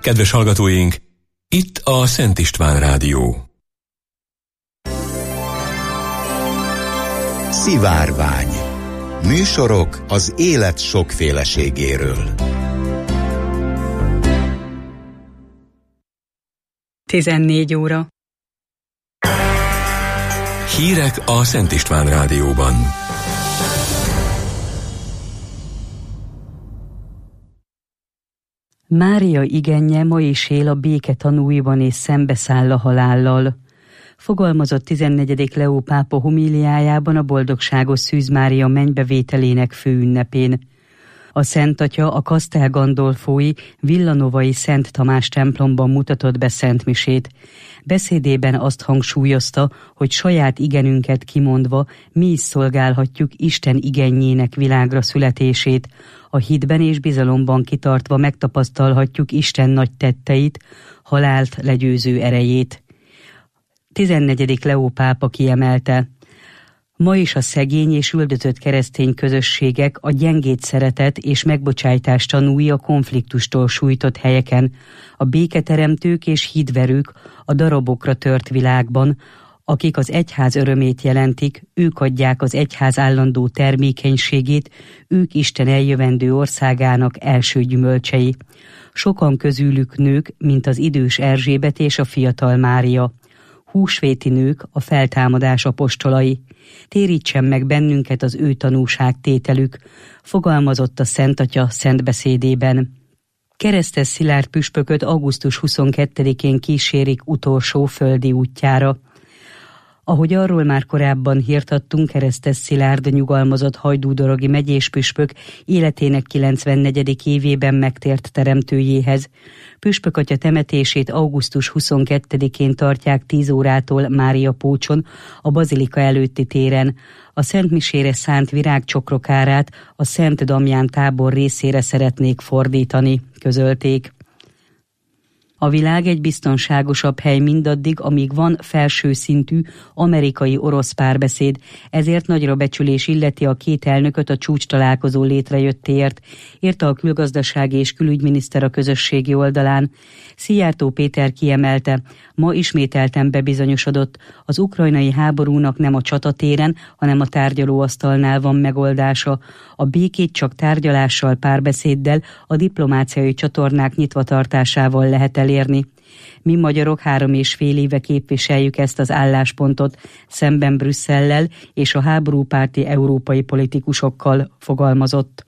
Kedves hallgatóink, itt a Szent István Rádió. Szivárvány. Műsorok az élet sokféleségéről. 14 óra. Hírek a Szent István Rádióban. Mária igenje ma is él a béke tanúiban és szembeszáll a halállal. Fogalmazott 14. Leó pápa homíliájában a Boldogságos Szűz Mária mennybevételének főünnepén. A Szent Atya a Castel Gandolfói Villanovai Szent Tamás templomban mutatott be szentmisét. Beszédében azt hangsúlyozta, hogy saját igenünket kimondva mi is szolgálhatjuk Isten igenjének világra születését. A hitben és bizalomban kitartva megtapasztalhatjuk Isten nagy tetteit, halált legyőző erejét. 14. Leó pápa kiemelte: ma is a szegény és üldözött keresztény közösségek a gyengéd szeretet és megbocsájtás tanúi a konfliktustól sújtott helyeken, a béketeremtők és hídverők a darabokra tört világban, akik az egyház örömét jelentik, ők adják az egyház állandó termékenységét, ők Isten eljövendő országának első gyümölcsei. Sokan közülük nők, mint az idős Erzsébet és a fiatal Mária. Húsvéti nők, a feltámadás apostolai. Térítsen meg bennünket az ő tanúságtételük, fogalmazott a Szent Atya szent beszédében. Keresztes Szilárd püspököt augusztus 22-én kísérik utolsó földi útjára. Ahogy arról már korábban hírt adtunk, Keresztes Szilárd nyugalmazott hajdúdorogi megyéspüspök életének 94. évében megtért teremtőjéhez. Püspökatya temetését augusztus 22-én tartják 10 órától Mária Pócson, a bazilika előtti téren. A szentmisére szánt virágcsokrokárát a Szent Damján tábor részére szeretnék fordítani, közölték. A világ egy biztonságosabb hely mindaddig, amíg van felső szintű amerikai-orosz párbeszéd, ezért nagyra becsülés illeti a két elnököt a csúcstalálkozó létrejöttéért, írta a külgazdasági és külügyminiszter a közösségi oldalán. Szijjártó Péter kiemelte, ma ismételten bebizonyosodott, az ukrajnai háborúnak nem a csatatéren, hanem a tárgyalóasztalnál van megoldása. A békét csak tárgyalással, párbeszéddel, a diplomáciai csatornák nyitva tartásával lehet elérni. Mi magyarok 3,5 éve képviseljük ezt az álláspontot szemben Brüsszellel és a háborúpárti európai politikusokkal, fogalmazott.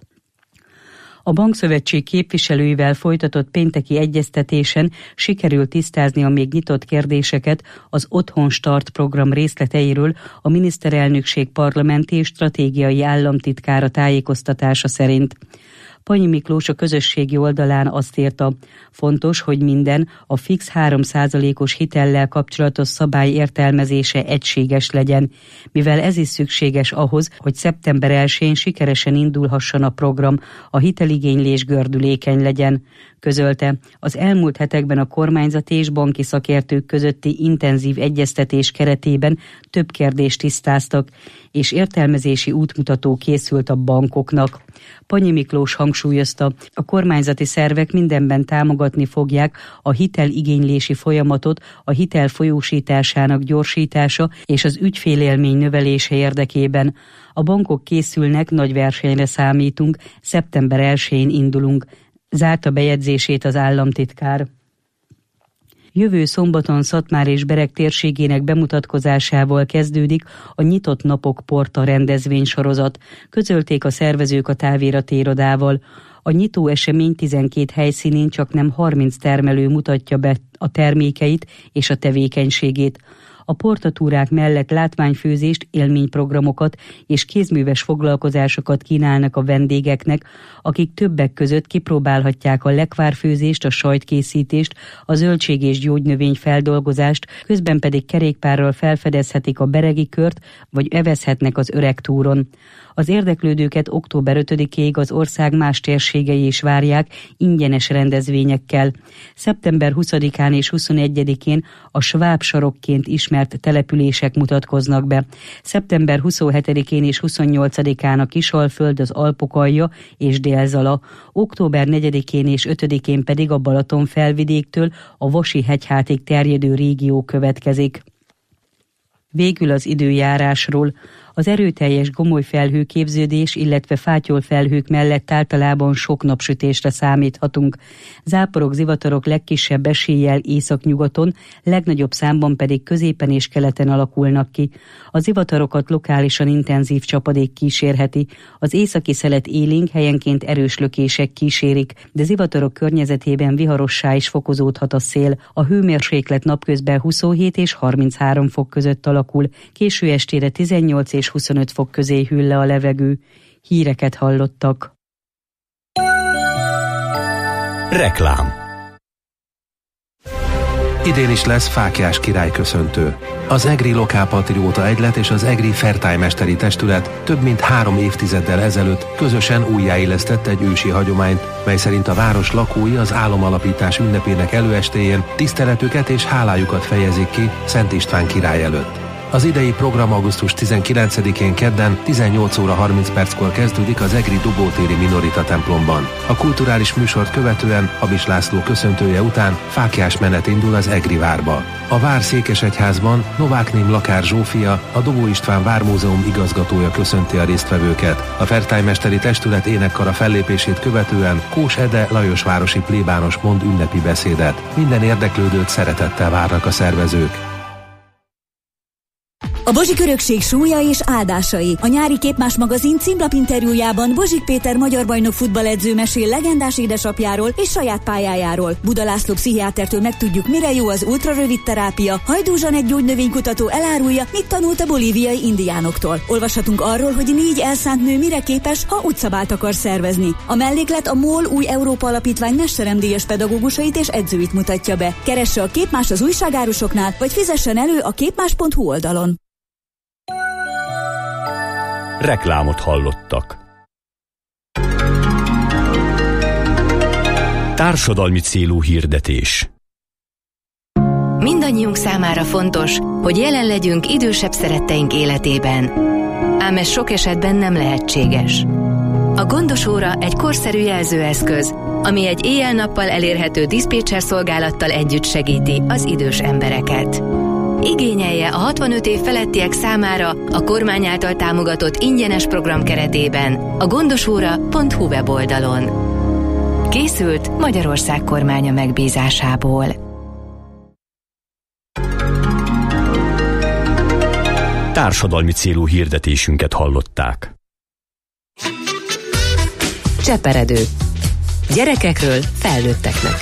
A Bankszövetség képviselőivel folytatott pénteki egyeztetésen sikerült tisztázni a még nyitott kérdéseket az Otthon Start program részleteiről a miniszterelnökség parlamenti és stratégiai államtitkára tájékoztatása szerint. Panyi Miklós a közösségi oldalán azt írta, fontos, hogy minden a fix 3%-os hitellel kapcsolatos szabály értelmezése egységes legyen, mivel ez is szükséges ahhoz, hogy szeptember 1-én sikeresen indulhasson a program, a hiteligénylés gördülékeny legyen, közölte. Az elmúlt hetekben a kormányzati és banki szakértők közötti intenzív egyeztetés keretében több kérdést tisztáztak, és értelmezési útmutató készült a bankoknak. Panyi Miklós hangsúlyozta, a kormányzati szervek mindenben támogatni fogják a hiteligénylési folyamatot, a hitel folyósításának gyorsítása és az ügyfélélmény növelése érdekében. A bankok készülnek, nagy versenyre számítunk, szeptember 1-én indulunk, zárta bejegyzését az államtitkár. Jövő szombaton Szatmár és Bereg térségének bemutatkozásával kezdődik a Nyitott Napok Porta rendezvénysorozat, közölték a szervezők a távirati irodával. A nyitó esemény 12 helyszínén csaknem 30 termelő mutatja be a termékeit és a tevékenységét. A portatúrák mellett látványfőzést, élményprogramokat és kézműves foglalkozásokat kínálnak a vendégeknek, akik többek között kipróbálhatják a lekvárfőzést, a sajtkészítést, a zöldség- és gyógynövény feldolgozást, közben pedig kerékpárral felfedezhetik a beregi kört, vagy evezhetnek az Öreg túron. Az érdeklődőket október 5-ig az ország más térségei is várják ingyenes rendezvényekkel. Szeptember 20-án és 21-én a Schwab sarokként ismert települések mutatkoznak be. Szeptember 27-én és 28-án a Kisalföld, az Alpok alja és Délzala. Október 4-én és 5-én pedig a Balaton felvidéktől a Vasi-hegyhátig terjedő régió következik. Végül az időjárásról. Az erőteljes gomoly felhőképződés, illetve fátyolfelhők mellett általában sok napsütésre számíthatunk. Záporok, zivatarok legkisebb eséllyel északnyugaton, legnagyobb számban pedig középen és keleten alakulnak ki. A zivatarokat lokálisan intenzív csapadék kísérheti. Az északi szelet élénk, helyenként erős lökések kísérik, de zivatarok környezetében viharossá is fokozódhat a szél. A hőmérséklet napközben 27 és 33 fok között alakul, késő estére 18 és 25 fok közé hűl le a levegő. Híreket hallottak. Reklám. Idén is lesz Fáklyás király köszöntő. Az EGRI Lokálpatrióta Egylet és az EGRI Fertájmesteri Testület több mint 3 évtizeddel ezelőtt közösen újjáélesztett egy ősi hagyományt, mely szerint a város lakói az álomalapítás ünnepének előestéjén tiszteletüket és hálájukat fejezik ki Szent István király előtt. Az idei program augusztus 19-én kedden 18 óra 30 perckor kezdődik az EGRI Dubótéri Minorita templomban. A kulturális műsort követően Habis László köszöntője után fáklyás menet indul az EGRI várba. A vár székesegyházban Novák Ném Lakár Zsófia, a Dobó István Vármúzeum igazgatója köszönti a résztvevőket. A Fertájmesteri Testület énekkara fellépését követően Kós Ede lajosvárosi plébános mond ünnepi beszédet. Minden érdeklődőt szeretettel várnak a szervezők. A Bozsik örökség súlya és áldásai. A nyári Képmás magazin címlapinterjújában Bozsik Péter magyar bajnok futballedző mesél legendás édesapjáról és saját pályájáról. Buda László pszichiátertől megtudjuk, mire jó az ultrarövid terápia. Hajdú Zsanett gyógynövénykutató elárulja, mit tanult a bolíviai indiánoktól. Olvashatunk arról, hogy 4 elszánt nő mire képes, ha útszabált akar szervezni. A melléklet a MOL új Európa Alapítvány mesteremdíjas pedagógusait és edzőit mutatja be. Keresse a Képmás az újságárusoknál, vagy fizessen elő a képmás.hu oldalon. Reklámot hallottak. Társadalmi célú hirdetés. Mindannyiunk számára fontos, hogy jelen legyünk idősebb szeretteink életében. Ám ez sok esetben nem lehetséges. A gondos óra egy korszerű jelzőeszköz, ami egy éjjel-nappal elérhető diszpécser szolgálattal együtt segíti az idős embereket. Igényelje a 65 év felettiek számára a kormány által támogatott ingyenes program keretében a gondosóra.hu weboldalon. Készült Magyarország kormánya megbízásából. Társadalmi célú hirdetésünket hallották. Cseperedő. Gyerekekről felnőtteknek.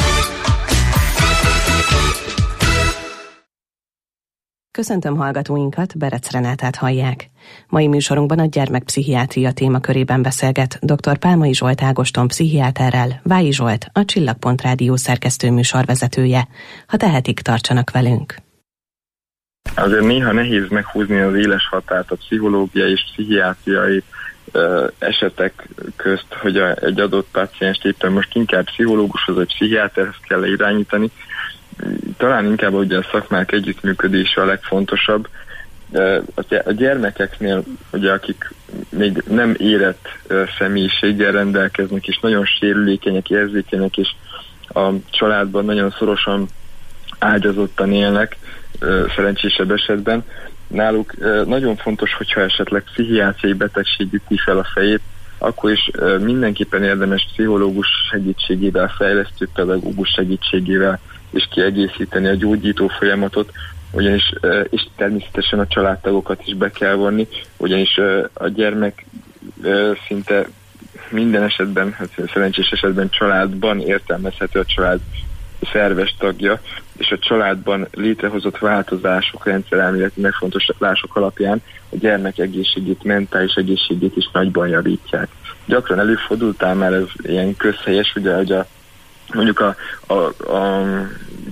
Köszöntöm hallgatóinkat, Berec Renátát hallják. Mai műsorunkban a gyermekpszichiátria témakörében beszélget dr. Pálmai Zsolt Ágoston pszichiáterrel, Vályi Zsolt, a Csillagpont Rádió szerkesztő műsorvezetője. Ha tehetik, tartsanak velünk. Azért néha nehéz meghúzni az éles határt a pszichológiai és pszichiátriai esetek közt, hogy egy adott pácienst éppen most inkább pszichológushoz vagy pszichiáterhez kell irányítani. Talán inkább ugye a szakmák együttműködése a legfontosabb. A gyermekeknél, ugye, akik még nem érett személyiséggel rendelkeznek, és nagyon sérülékenyek, érzékenyek, és a családban nagyon szorosan ágyazottan élnek, szerencsésebb esetben, náluk nagyon fontos, hogyha esetleg pszichiátriai betegség üti fel a fejét, akkor is mindenképpen érdemes pszichológus segítségével, fejlesztő pedagógus segítségével és kiegészíteni a gyógyító folyamatot, ugyanis, és természetesen a családtagokat is be kell vonni, ugyanis a gyermek szinte minden esetben, hát szerencsés esetben családban értelmezhető, a család szerves tagja, és a családban létrehozott változások, rendszerelméleti megfontolások alapján a gyermek egészségét, mentális egészségét is nagyban javítják. Gyakran előfordultál már ez ilyen közhelyes, ugye, hogy mondjuk a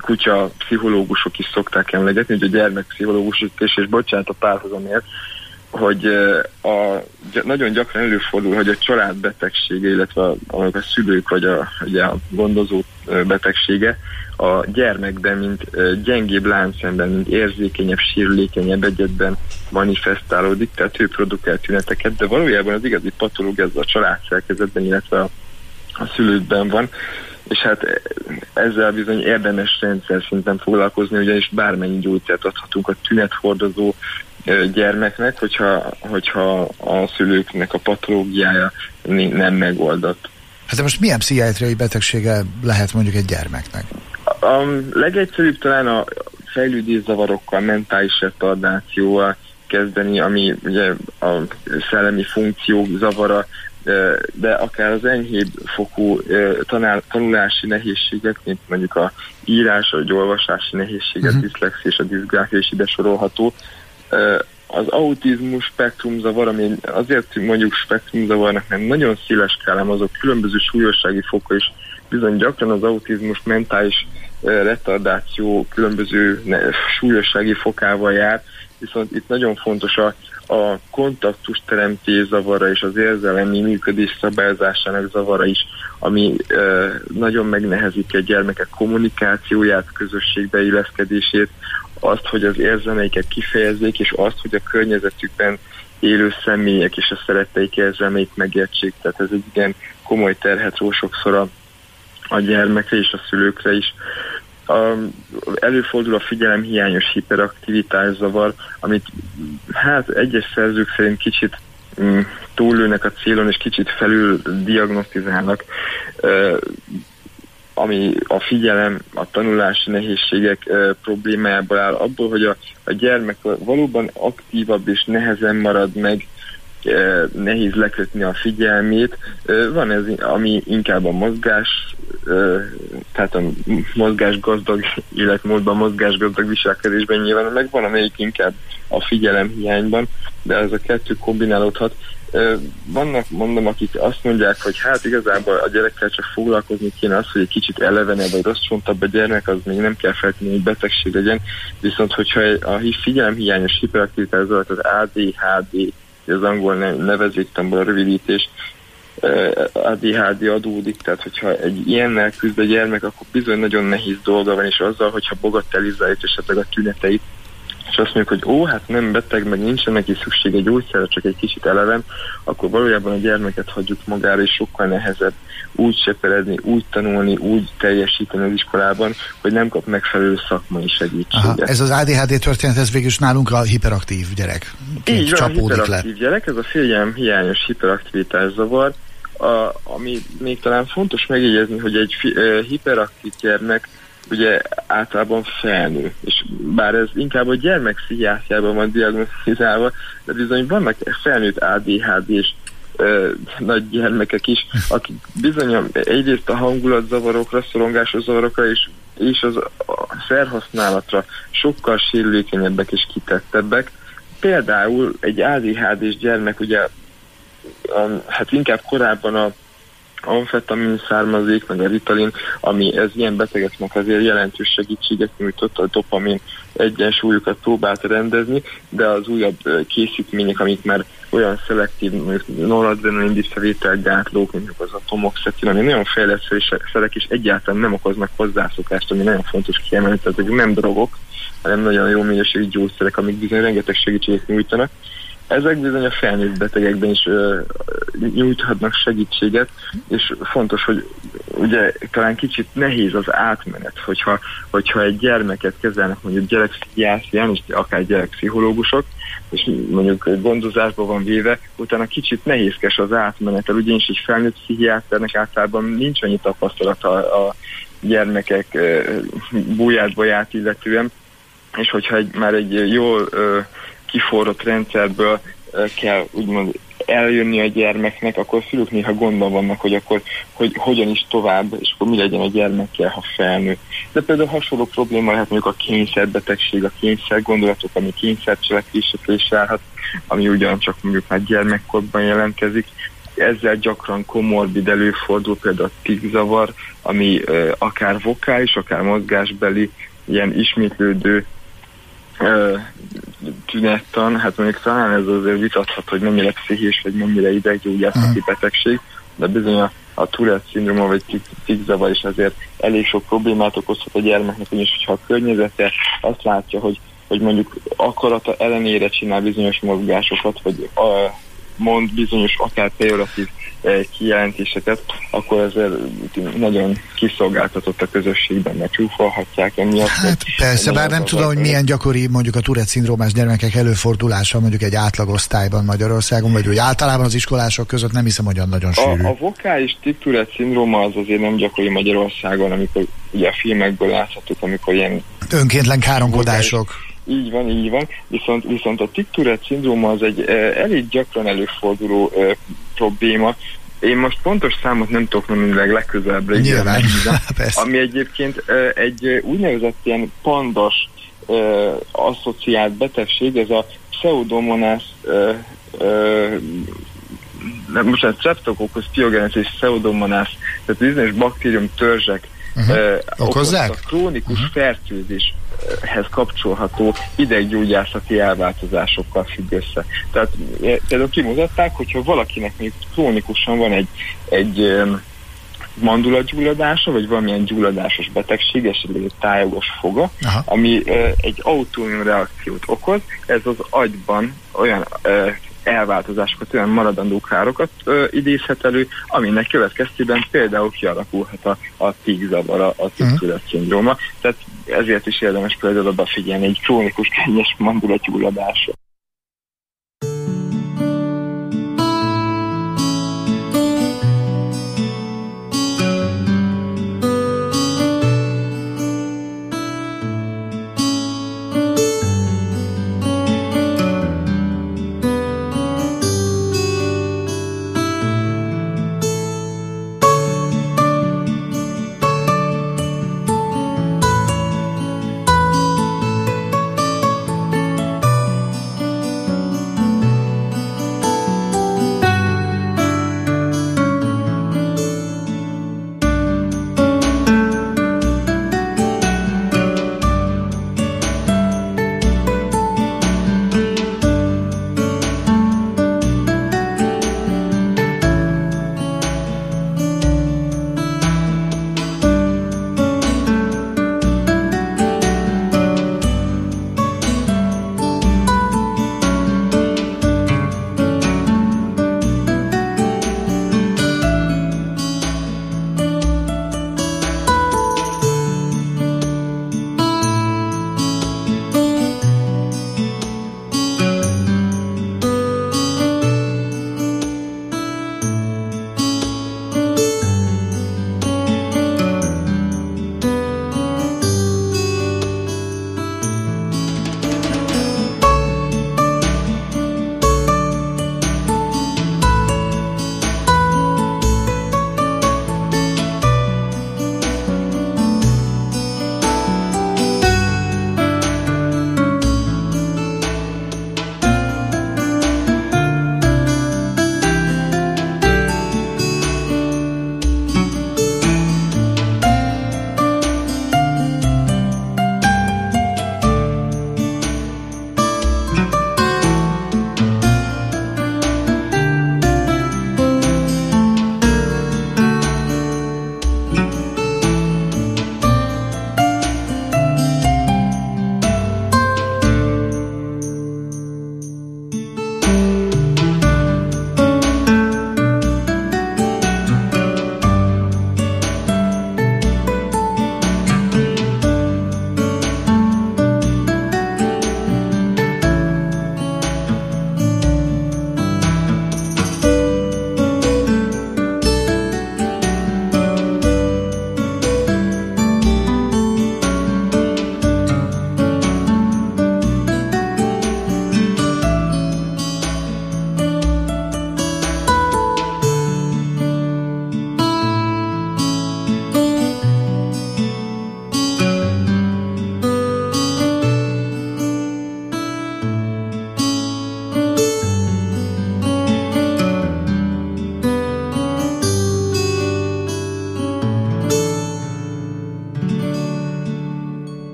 kutya pszichológusok is szokták emlegetni, hogy a gyermekpszichológus és bocsánat a párhozamért, nagyon gyakran előfordul, hogy a család betegsége, illetve a szülők vagy a gondozó betegsége a gyermekben, mint gyengébb láncszemben, mint érzékenyebb, sérülékenyebb egyedben manifestálódik, tehát ő produkál tüneteket, de valójában az igazi patológia ez a családszerkezetben, illetve a szülőkben van, és hát ezzel bizony érdemes rendszer szinten foglalkozni, ugyanis bármennyi gyógyszert adhatunk a tünethordozó gyermeknek, hogyha a szülőknek a patológiája nem megoldott. Hát de most milyen pszichiátriai betegsége lehet mondjuk egy gyermeknek? A legegyszerűbb talán a fejlődészavarokkal, mentális retardációval kezdeni, ami ugye a szellemi funkciók zavara, de akár az enyhébb fokú tanulási nehézségek, mint mondjuk a írás, vagy olvasási nehézségek, diszlexia és a diszgráfia is ide sorolható. Az autizmus spektrumzavar, ami azért mondjuk spektrumzavarnak, nem nagyon széles skálám, azok különböző súlyossági foka is, bizony gyakran az autizmus mentális retardáció különböző súlyossági fokával jár, viszont itt nagyon fontos a kontaktus teremtés zavara és az érzelmi működés szabályozásának zavara is, ami nagyon megnehezíti a gyermekek kommunikációját, közösségbe illeszkedését, azt, hogy az érzelmeiket kifejezzék, és azt, hogy a környezetükben élő személyek és a szeretteik érzelmeit megértsék. Tehát ez egy igen komoly terhet ró sokszor a gyermekre és a szülőkre is. Előfordul a figyelemhiányos hiperaktivitás zavar, amit hát egyes szerzők szerint kicsit túllőnek a célon, és kicsit felül diagnosztizálnak, ami a figyelem, a tanulási nehézségek problémájából áll, abból, hogy a gyermek valóban aktívabb és nehezen marad meg, nehéz lekötni a figyelmét. Van ez, ami inkább a mozgás, tehát a mozgásgazdag életmódban, mozgásgazdag viselkedésben nyilván, meg van, amelyik inkább a figyelemhiányban, de ez a kettő kombinálódhat. Vannak, mondom, akik azt mondják, hogy hát igazából a gyerekkel csak foglalkozni kéne, az, hogy egy kicsit elevenebb vagy rosszcsontabb a gyermek, az még nem kell feltétlenül, hogy betegség legyen, viszont hogyha a figyelemhiányos hiperaktivitás, az ADHD, az angol nevezéktamból a rövidítés, ADHD adódik, tehát hogyha egy ilyennel küzd a gyermek, akkor bizony nagyon nehéz dolga van, és azzal, hogyha bagatelizáljuk esetleg a tüneteit, és azt mondjuk, hogy hát nem beteg, meg nincsen neki szüksége gyógyszerre, csak egy kicsit eleven, akkor valójában a gyermeket hagyjuk magára, és sokkal nehezebb úgy seperedni, úgy tanulni, úgy teljesíteni az iskolában, hogy nem kap megfelelő szakmai segítséget. Aha, ez az ADHD történet, ez végül is nálunk a hiperaktív gyerek. Így van, a hiperaktív gyerek, ez a figyelemhiányos hiperaktivitás zavar, ami még talán fontos megjegyezni, hogy egy hiperaktív gyermek ugye általában felnő, és bár ez inkább a gyermekpszichiátriában van diagnosztizálva, de bizony vannak felnőtt ADHD-s nagy gyermekek is, akik bizony egyrészt a hangulatzavarokra, szorongásos zavarokra és az a szerhasználatra sokkal sérülékenyebbek és kitettebbek. Például egy ADHD-s gyermek ugye hát inkább korábban a amfetamin származék, meg a Ritalin, ami ez ilyen betegeknek azért jelentős segítséget nyújtott, a dopamin egyensúlyukat próbált rendezni, de az újabb készítmények, amik már olyan szelektív, noradrenalin visszavételgátlók, mint az a tomoxetin, ami nagyon fejlett szerek, és egyáltalán nem okoznak hozzászokást, ami nagyon fontos kiemelni, tehát ezek nem drogok, hanem nagyon jó minőségű gyógyszerek, amik bizony rengeteg segítséget nyújtanak. Ezek bizony a felnőtt betegekben is nyújthatnak segítséget, és fontos, hogy ugye talán kicsit nehéz az átmenet, hogyha egy gyermeket kezelnek mondjuk gyerekpszichiátrián, és akár gyerekpszichológusok, és mondjuk gondozásban van véve, utána kicsit nehézkes az átmenetel, ugyanis egy felnőtt pszichiáternek általában nincs annyi tapasztalata a gyermekek búját-baját illetően, és hogyha már egy jól kiforrott rendszerből kell úgymond eljönni a gyermeknek, akkor a szülők néha gondban vannak, hogy akkor hogyan is tovább, és akkor mi legyen a gyermekkel, ha felnő. De például hasonló probléma lehet mondjuk a kényszerbetegség, a kényszergondolatok, ami kényszercselekvésre is járhat, ami ugyancsak mondjuk már gyermekkorban jelentkezik. Ezzel gyakran komorbid előfordul, például a tickzavar, ami akár vokális, akár mozgásbeli, ilyen ismétlődő tünettan, hát mondjuk talán ez azért vitathat, hogy mennyire pszichés, vagy mennyire ideggyógyászati betegség, de bizony a Tourette-szindróma vagy tics-zavar is azért elég sok problémát okozhat a gyermeknek, és hogyha a környezete azt látja, hogy mondjuk akarata ellenére csinál bizonyos mozgásokat, vagy mond bizonyos akár pejoratív kijelentéseket, akkor ezért nagyon kiszolgáltatott a közösségben, mert csúfolhatják emiatt. Hát persze, bár nem tudom, hogy milyen gyakori mondjuk a Tourette-szindrómás gyermekek előfordulása mondjuk egy átlagosztályban Magyarországon, vagy úgy általában az iskolások között nem hiszem, hogy nagyon sűrű. A vokális Tourette-szindróma az azért nem gyakori Magyarországon, amikor ugye a filmekből láthatók, amikor ilyen önkéntlen káromkodások. Így van, viszont a Tourette-szindróma az egy elég gyakran előforduló probléma. Én most pontos számot nem tudok mondani, legközelebbre. Nyilván, ami egyébként egy úgynevezett ilyen pandas asszociált betegség, ez a Pseudomonas Streptococcus pyogenes és Pseudomonas, tehát bizonyos baktérium törzsek okozzák? A krónikus fertőzéshez kapcsolható ideggyógyászati elváltozásokkal függ össze. Tehát például kimutatták, hogyha valakinek még krónikusan van egy mandulagyulladása, vagy valamilyen gyulladásos betegség, esetleg egy tájogos foga, ami egy autoimmun reakciót okoz, ez az agyban olyan elváltozásokat, olyan maradandó károkat idézhet elő, aminek következtében például kialakulhat a tics-zavar, a Tourette-szindróma. Tehát ezért is érdemes például odafigyelni egy krónikus könnyes mandulagyulladásra.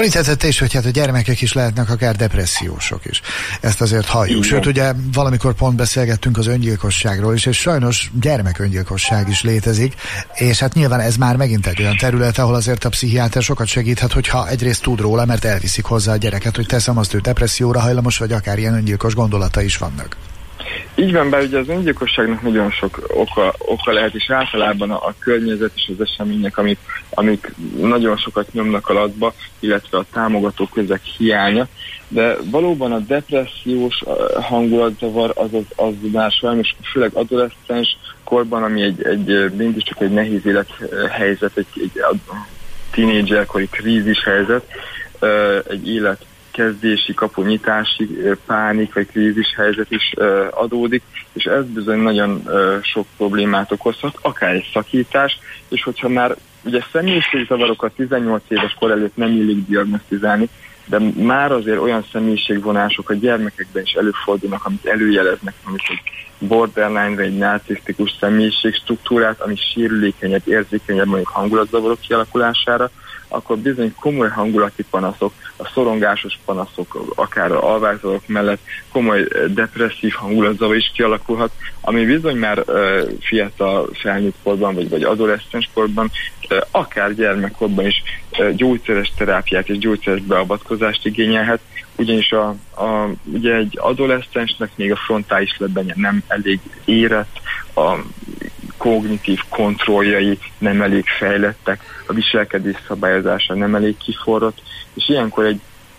Említetted is, hogy hát a gyermekek is lehetnek akár depressziósok is. Ezt azért halljuk. Sőt, ugye valamikor pont beszélgettünk az öngyilkosságról is, és sajnos gyermeköngyilkosság is létezik, és hát nyilván ez már megint egy olyan terület, ahol azért a pszichiáter sokat segíthet, hogyha egyrészt tud róla, mert elviszik hozzá a gyereket, hogy teszem azt, ő depresszióra hajlamos, vagy akár ilyen öngyilkos gondolata is vannak. Így van, bár ugye az öngyilkosságnak nagyon sok oka lehet, és általában a környezet és az események, amik nagyon sokat nyomnak alatba, illetve a támogató közeg hiánya, de valóban a depressziós hangulatzavar az már sajnos, főleg adoleszcens korban, ami mindig csak egy nehéz élethelyzet, egy tínédzserkori krízis helyzet, egy élet kezdési, kapunyitási pánik vagy krízis helyzet is adódik, és ez bizony nagyon sok problémát okozhat, akár egy szakítás, és hogyha már ugye személyiségzavarokat 18 éves kor előtt nem illik diagnosztizálni, de már azért olyan személyiségvonások a gyermekekben is előfordulnak, amit előjeleznek, mint egy borderline vagy egy narcisztikus személyiségstruktúrát, ami sérülékenyebb, érzékenyebb mondjuk hangulatzavarok kialakulására, akkor bizony komoly hangulati panaszok, a szorongásos panaszok, akár a alvászavarok mellett komoly depresszív hangulatzavar is kialakulhat, ami bizony már fiatal felnőtt korban, vagy adoleszcens korban, akár gyermekkorban is gyógyszeres terápiát és gyógyszeres beavatkozást igényelhet, ugyanis ugye egy adoleszcensnek még a frontális lebenye nem elég érett, a kognitív kontrolljai nem elég fejlettek, a viselkedés szabályozása nem elég kiforrott, és ilyenkor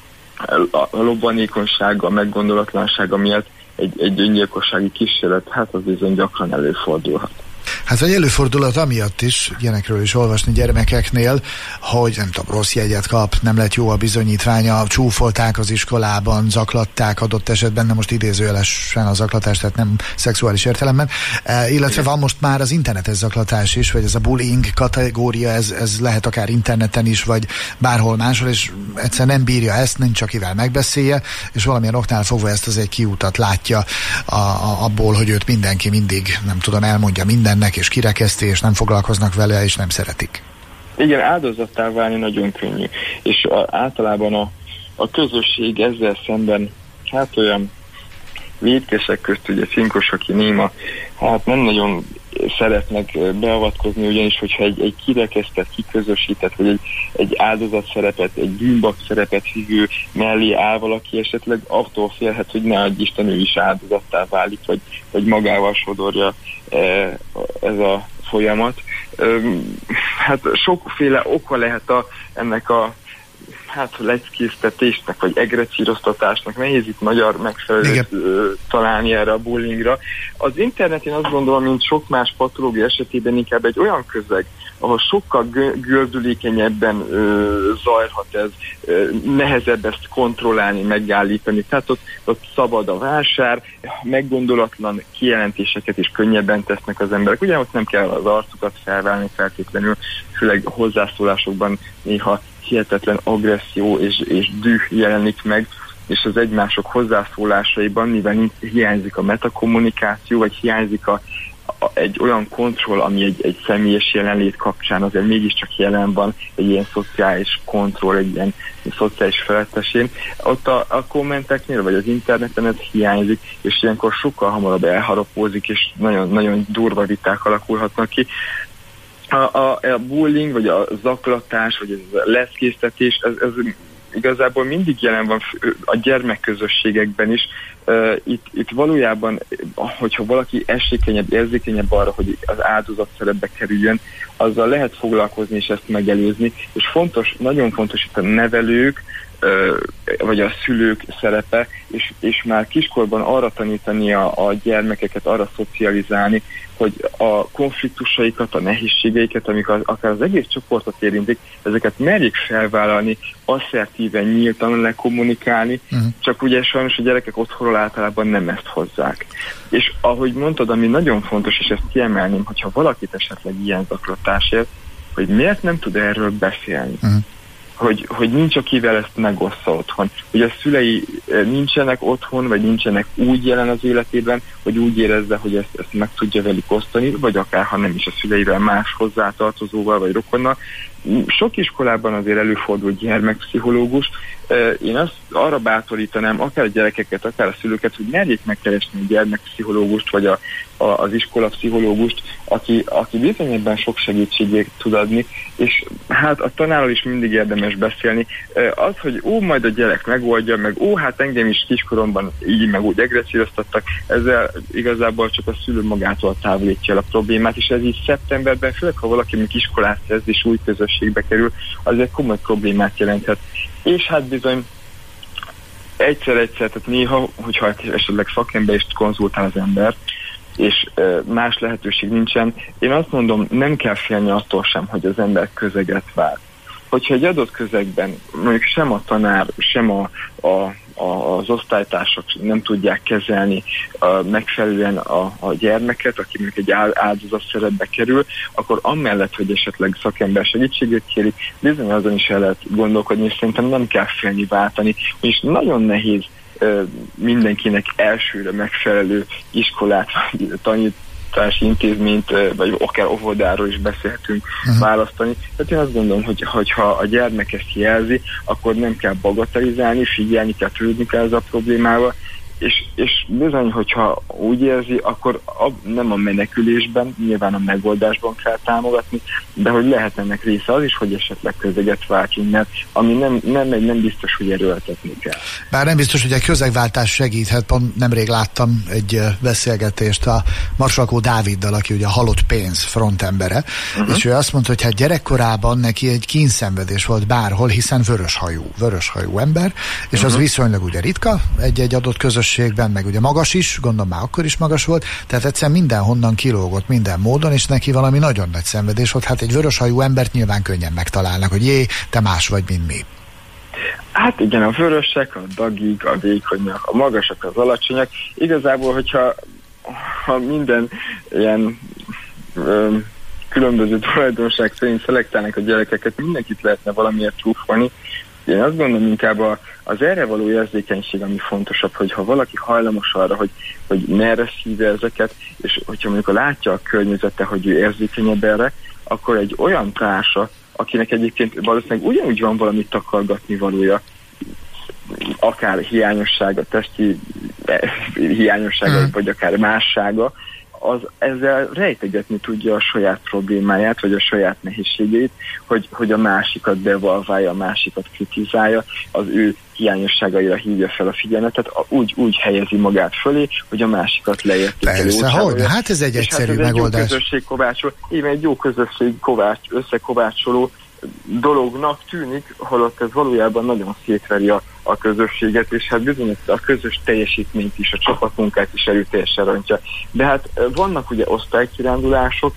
a lobbanékonysága, a meggondolatlansága miatt egy öngyilkossági kísérlet, hát az bizony gyakran előfordulhat. Hát vagy előfordulhat amiatt is, ilyenekről is olvasni gyermekeknél, hogy nem tudom, rossz jegyet kap, nem lett jó a bizonyítványa, csúfolták az iskolában, zaklatták adott esetben, nem most idézőjelesen a zaklatás, tehát nem szexuális értelemben, illetve van most már az internetes zaklatás is, vagy ez a bullying kategória, ez lehet akár interneten is, vagy bárhol máshol, és egyszer nem bírja ezt, nincs akivel megbeszélje, és valamilyen oknál fogva ezt az egy kiutat látja abból, hogy őt mindenki mindig, nem tudom, elmondja mindennek, és kirekeszti, és nem foglalkoznak vele, és nem szeretik. Igen, áldozattá válni nagyon könnyű. És általában a közösség ezzel szemben, hát olyan vétkesek közt, ugye cinkos, aki néma, hát nem nagyon szeretnek beavatkozni, ugyanis, hogyha egy kirekesztett, kiközösített, vagy egy áldozat szerepet, egy bűnbak szerepet hívő mellé áll valaki, esetleg attól félhet, hogy ne adj Isten, ő is áldozattá válik, vagy magával sodorja ez a folyamat. Hát sokféle oka lehet ennek a leckéztetésnek, vagy egrecíroztatásnak, nehéz itt magyar megfelelőt találni erre a bullyingra. Az internet, én azt gondolom, mint sok más patológia esetében inkább egy olyan közeg, ahol sokkal gördülékenyebben zajlhat ez, nehezebb ezt kontrollálni, megállítani. Tehát ott szabad a vásár, meggondolatlan kijelentéseket is könnyebben tesznek az emberek. Ugye ott nem kell az arcukat felválni feltétlenül, főleg hozzászólásokban néha hihetetlen agresszió és düh jelenik meg, és az egymások hozzászólásaiban, mivel hiányzik a metakommunikáció, vagy hiányzik egy olyan kontroll, ami egy személyes jelenlét kapcsán azért mégiscsak jelen van, egy ilyen szociális kontroll, egy ilyen szociális felettesén. Ott a kommenteknél, vagy az interneten ez hiányzik, és ilyenkor sokkal hamarabb elharapózik, és nagyon, nagyon durva viták alakulhatnak ki. A bullying, vagy a zaklatás, vagy a leckéztetés, ez igazából mindig jelen van a gyermekközösségekben is. Itt valójában, hogyha valaki esékenyebb, érzékenyebb arra, hogy az áldozat szerepbe kerüljön, azzal lehet foglalkozni és ezt megelőzni. És nagyon fontos itt a nevelők, vagy a szülők szerepe, és már kiskorban arra tanítani a gyermekeket, arra szocializálni, hogy a konfliktusaikat, a nehézségeiket, amik akár az egész csoportot érintik, ezeket merjék felvállalni, asszertíven, nyíltan lekommunikálni, csak ugye sajnos a gyerekek otthonról általában nem ezt hozzák. És ahogy mondtad, ami nagyon fontos, és ezt kiemelném, hogyha valakit esetleg ilyen zaklatásért, hogy miért nem tud erről beszélni. hogy nincs akivel ezt megossza otthon. Hogy a szülei nincsenek otthon, vagy nincsenek úgy jelen az életében, hogy úgy érezze, hogy ezt meg tudja velük osztani, vagy akár ha nem is a szüleivel, más hozzátartozóval, vagy rokonnal. Sok iskolában azért előfordul gyermekpszichológus. Én azt arra bátorítanám, akár a gyerekeket, akár a szülőket, hogy merjék megkeresni a gyermekpszichológust, vagy az iskolapszichológust, aki bizony ebben sok segítséget tud adni, és hát a tanárral is mindig érdemes beszélni. Az, hogy majd a gyerek megoldja, meg hát engem is kiskoromban így meg úgy egresszíroztattak, ezzel igazából csak a szülő magától távolítja el a problémát, és ez így szeptemberben, főleg ha valaki még iskolát kezd és új közösségbe kerül, az egy komoly problémát jelenthet. És hát bizony egyszer, tehát néha, hogyha esetleg szakember is konzultál az ember, és más lehetőség nincsen, én azt mondom, nem kell félni attól sem, hogy az ember közeget vált. Hogyha egy adott közegben mondjuk sem a tanár, sem az osztálytársak nem tudják kezelni megfelelően a gyermeket, aki mondjuk egy áldozat szerepbe kerül, akkor amellett, hogy esetleg szakember segítségét kérik, bizony azon is el lehet gondolkodni, és szerintem nem kell félni váltani, és nagyon nehéz mindenkinek elsőre megfelelő iskolát, vagy tanítási intézményt, vagy akár óvodáról is beszélhetünk választani. Tehát én azt gondolom, hogy ha a gyermek ezt jelzi, akkor nem kell bagatelizálni, figyelni kell, törődni kell ez a problémával, és bizony, hogyha úgy érzi, akkor nem a menekülésben, nyilván a megoldásban kell támogatni, de hogy lehet ennek része az is, hogy esetleg közeget váltsunk, mert ami nem biztos, hogy erőltetni kell. Bár nem biztos, hogy egy közegváltás segíthet, pont nemrég láttam egy beszélgetést a Marsalkó Dáviddal, aki ugye a halott pénz frontembere, és ő azt mondta, hogy hát gyerekkorában neki egy kínszenvedés volt bárhol, hiszen vöröshajú ember, és az viszonylag ugye ritka egy adott közösségben, meg ugye magas is, gondolom már akkor is magas volt, tehát egyszerűen mindenhonnan kilógott minden módon, és neki valami nagyon nagy szenvedés volt. Hát egy vöröshajú embert nyilván könnyen megtalálnak, hogy te más vagy, mint mi. Hát igen, a vörösek, a dagik, a vékonyak, a magasak, az alacsonyak. Igazából, hogyha minden ilyen különböző tulajdonság szerint szelektálnak a gyerekeket, mindenkit lehetne valamiért trúfolni. Én azt gondolom, inkább az erre való érzékenység, ami fontosabb, hogy ha valaki hajlamos arra, hogy merre szíve ezeket, és hogyha mondjuk látja a környezete, hogy ő érzékenyebb erre, akkor egy olyan társa, akinek egyébként valószínűleg ugyanúgy van valamit takargatni valója, akár hiányossága, testi hiányossága, vagy akár mássága, az ezzel rejtegetni tudja a saját problémáját, vagy a saját nehézségét, hogy a másikat devalválja, a másikat kritizálja, az ő hiányosságaira hívja fel a figyelmet, tehát úgy helyezi magát fölé, hogy a másikat leértékelő. Persze, hogy? Hát ez egy egyszerű megoldás. Egy jó közösség összekovácsoló dolognak tűnik, holott ez valójában nagyon szétveri a közösséget, és hát bizony a közös teljesítményt is, a csapatmunkát is erőteljesen rontja. De hát vannak ugye osztálykirándulások,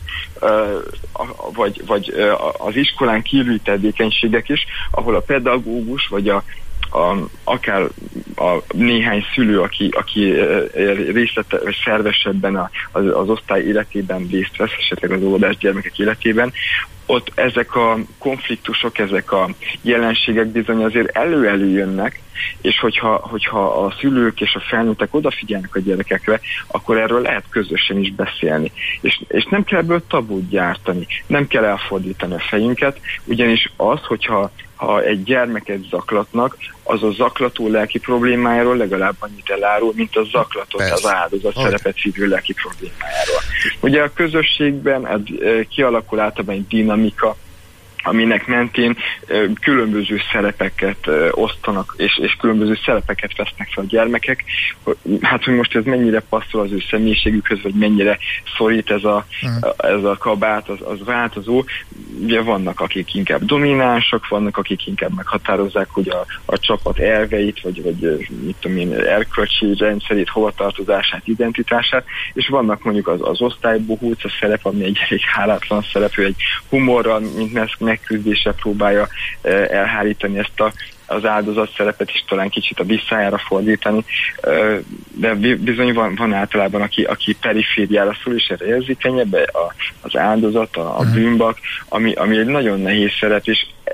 vagy az iskolán kívüli tevékenységek is, ahol a pedagógus, vagy akár a néhány szülő, aki részlete, vagy szervesebben az osztály életében részt vesz, esetleg az óvodás gyermekek életében, ott ezek a konfliktusok, ezek a jelenségek bizony azért előjönnek, és hogyha a szülők és a felnőttek odafigyelnek a gyerekekre, akkor erről lehet közösen is beszélni. És nem kell ebből tabut gyártani, nem kell elfordítani a fejünket, ugyanis az, hogyha egy gyermeket zaklatnak, az a zaklató lelki problémájáról legalább annyit elárul, mint a zaklatott, az áldozat szerepet szívő lelki problémájáról. Ugye a közösségben kialakul általában egy dinamika, aminek mentén különböző szerepeket osztanak, és különböző szerepeket vesznek fel a gyermekek. Hát, hogy most ez mennyire passzol az ő személyiségükhöz, vagy mennyire szorít ez a kabát, az változó. Ugye vannak, akik inkább dominánsak, vannak, akik inkább meghatározzák, hogy a csapat elveit, vagy mit tudom én, erkölcsi rendszerét, hovatartozását, identitását, és vannak mondjuk az osztálybohóc, a szerep, ami egy elég hálátlan szerep, egy humorral, mint megküzdésre próbálja elhárítani ezt az áldozat szerepet is, talán kicsit a visszájára fordítani, de bizony van általában, aki perifériára szól, és erre érzékenyebb, az áldozat, a bűnbak, ami egy nagyon nehéz szerep, és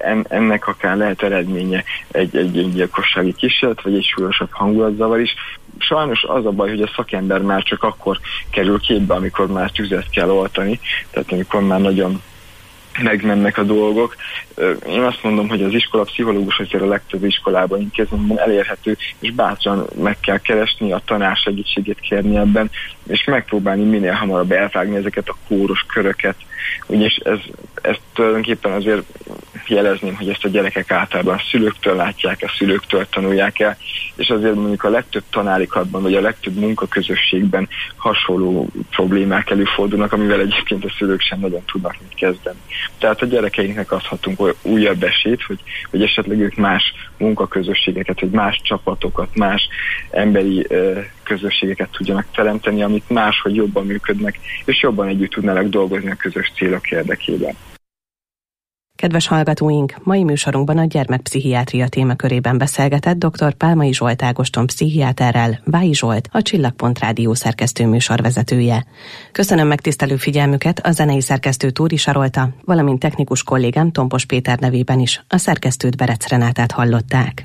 ennek akár lehet eredménye egy gyilkossági kísérlet, vagy egy súlyosabb hangulatzavar is. Sajnos az a baj, hogy a szakember már csak akkor kerül képbe, amikor már tüzet kell oltani, tehát amikor már nagyon megmennek a dolgok. Én azt mondom, hogy az iskola pszichológus azért a legtöbb iskolában intézményben elérhető, és bátran meg kell keresni, a tanár segítségét kérni ebben, és megpróbálni minél hamarabb elvágni ezeket a kóros köröket. Úgyis ez tulajdonképpen azért jelezném, hogy ezt a gyerekek általában a szülőktől látják, a szülőktől tanulják el, és azért mondjuk a legtöbb tanárikarban, vagy a legtöbb munkaközösségben hasonló problémák előfordulnak, amivel egyébként a szülők sem nagyon tudnak mit kezdeni. Tehát a gyerekeinknek adhatunk újabb esélyt, hogy esetleg ők más munkaközösségeket, vagy más csapatokat, más emberi közösségeket tudjanak teremteni, amit máshogy jobban működnek, és jobban együtt tudnának dolgozni a közös célok érdekében. Kedves hallgatóink, mai műsorunkban a gyermekpszichiátria témakörében beszélgetett dr. Pálmai Zsolt Ágoston pszichiáterrel, Vályi Zsolt, a Csillagpont Rádió szerkesztő műsorvezetője. Köszönöm megtisztelő figyelmüket, a zenei szerkesztő Tóri Sarolta, valamint technikus kollégám Tompos Péter nevében is, a szerkesztőt Berec Renátát hallották.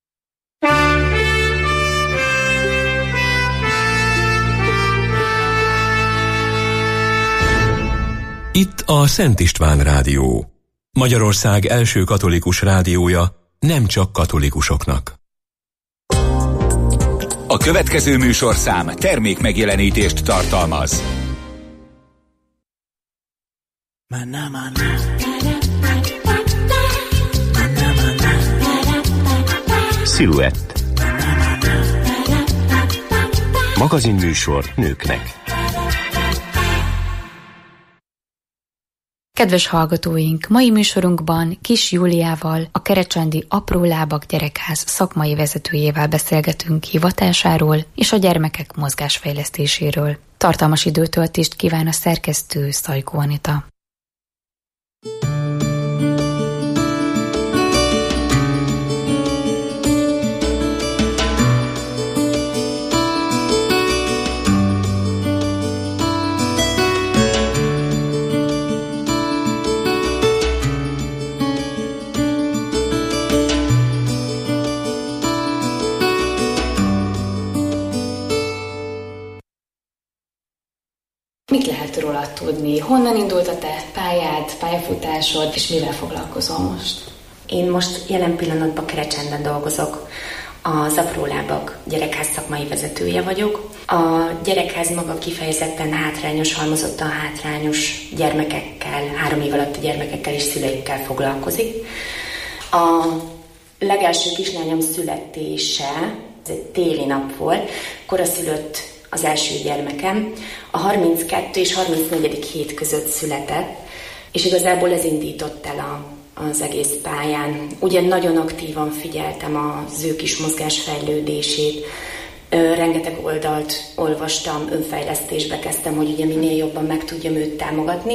Itt a Szent István Rádió. Magyarország első katolikus rádiója, nem csak katolikusoknak. A következő műsorszám termék megjelenítést tartalmaz. Sziluett. Magazinműsor nőknek. Kedves hallgatóink, mai műsorunkban Kis Júliával, a Kerecsendi Apró Lábak Gyerekház szakmai vezetőjével beszélgetünk hivatásáról és a gyermekek mozgásfejlesztéséről. Tartalmas időtöltést kíván a szerkesztő, Szajkó Anita. Mit lehet róla tudni? Honnan indult a te pályád, pályafutásod, és mivel foglalkozol most? Én most jelen pillanatban Kerecsenden dolgozok. Az Apró Lábak Gyerekház szakmai vezetője vagyok. A gyerekház maga kifejezetten hátrányos, halmozottan hátrányos gyermekekkel, 3 év alatti gyermekekkel és szüleikkel foglalkozik. A legelső kislányom születése, ez egy téli nap volt, koraszülött az első gyermekem, a 32 és 34. hét között született, és igazából ez indított el az egész pályán. Ugye nagyon aktívan figyeltem az ő kis mozgásfejlődését, rengeteg oldalt olvastam, önfejlesztésbe kezdtem, hogy ugye minél jobban meg tudjam őt támogatni,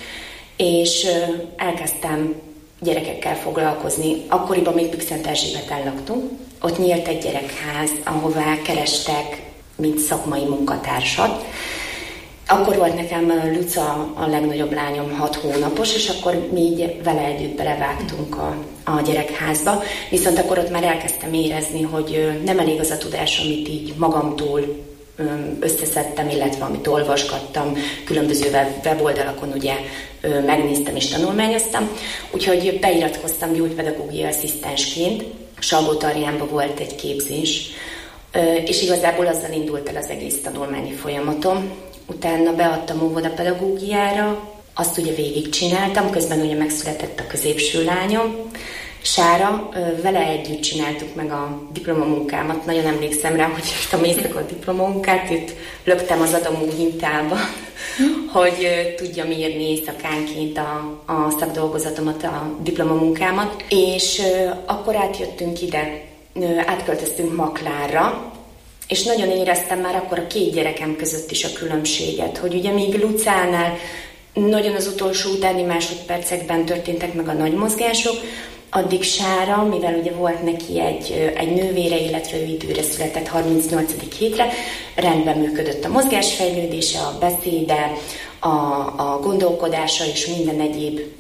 és elkezdtem gyerekekkel foglalkozni. Akkoriban még Bükszent Erzsébeten laktunk, ott nyílt egy gyerekház, ahová kerestek, mint szakmai munkatársat. Akkor volt nekem Luca, a legnagyobb lányom 6 hónapos, és akkor mi így vele együtt belevágtunk a gyerekházba. Viszont akkor ott már elkezdtem érezni, hogy nem elég az a tudás, amit így magamtól összeszedtem, illetve amit olvasgattam, különböző weboldalakon ugye megnéztem és tanulmányoztam. Úgyhogy beiratkoztam gyógypedagógiai asszisztensként. Salgótarjánban volt egy képzés, és igazából azzal indult el az egész tanulmányi folyamatom. Utána beadtam óvodapedagógiára, azt ugye végigcsináltam, közben ugye megszületett a középső lányom, Sára, vele együtt csináltuk meg a diplomamunkámat. Nagyon emlékszem rá, hogy a éjszakot diplomamunkát, itt löktem az Adamú hintába, hogy tudjam írni éjszakánként a szakdolgozatomat, a diplomamunkámat, és akkor átjöttünk ide, átköltöztünk Maklárra, és nagyon éreztem már akkor a 2 gyerekem között is a különbséget, hogy ugye még Lucánál nagyon az utolsó utáni másodpercekben történtek meg a nagy mozgások, addig Sára, mivel ugye volt neki egy nővére, illetve ő időre született 38. hétre, rendben működött a mozgásfejlődése, a beszéde, a gondolkodása és minden egyéb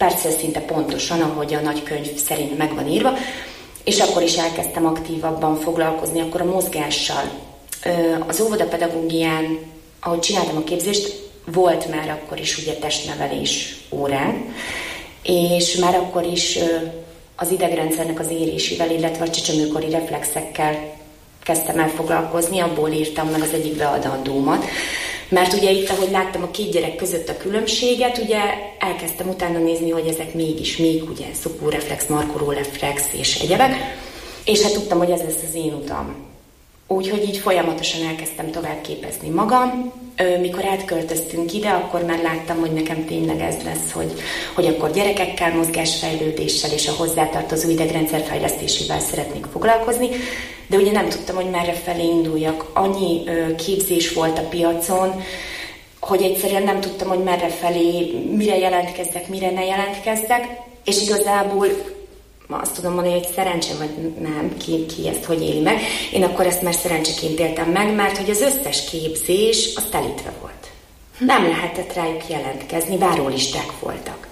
persze szinte pontosan, ahogy a nagykönyv szerint meg van írva, és akkor is elkezdtem aktívabban foglalkozni akkor a mozgással. Az óvodapedagógián, ahogy csináltam a képzést, volt már akkor is ugye testnevelés órán, és már akkor is az idegrendszernek az érésével, illetve a csecsemőkori reflexekkel kezdtem el foglalkozni, abból írtam meg az egyik beadandómat. Mert ugye itt, ahogy láttam a két gyerek között a különbséget, ugye elkezdtem utána nézni, hogy ezek mégis még, ugye szopóreflex, markolóreflex és egyebek, és hát tudtam, hogy ez lesz az én utam. Úgyhogy így folyamatosan elkezdtem tovább képezni magam. Mikor átköltöztünk ide, akkor már láttam, hogy nekem tényleg ez lesz, hogy akkor gyerekekkel, mozgásfejlődéssel és a hozzátartozó idegrendszer fejlesztésével szeretnék foglalkozni, de ugye nem tudtam, hogy merre felé induljak. Annyi képzés volt a piacon, hogy egyszerűen nem tudtam, hogy merre felé, mire jelentkezzek, mire ne jelentkezzek, és igazából azt tudom mondani, hogy szerencse, vagy nem, ki ezt hogy éli meg. Én akkor ezt már szerencseként éltem meg, mert hogy az összes képzés az telítve volt. Nem lehetett rájuk jelentkezni, várólisták voltak.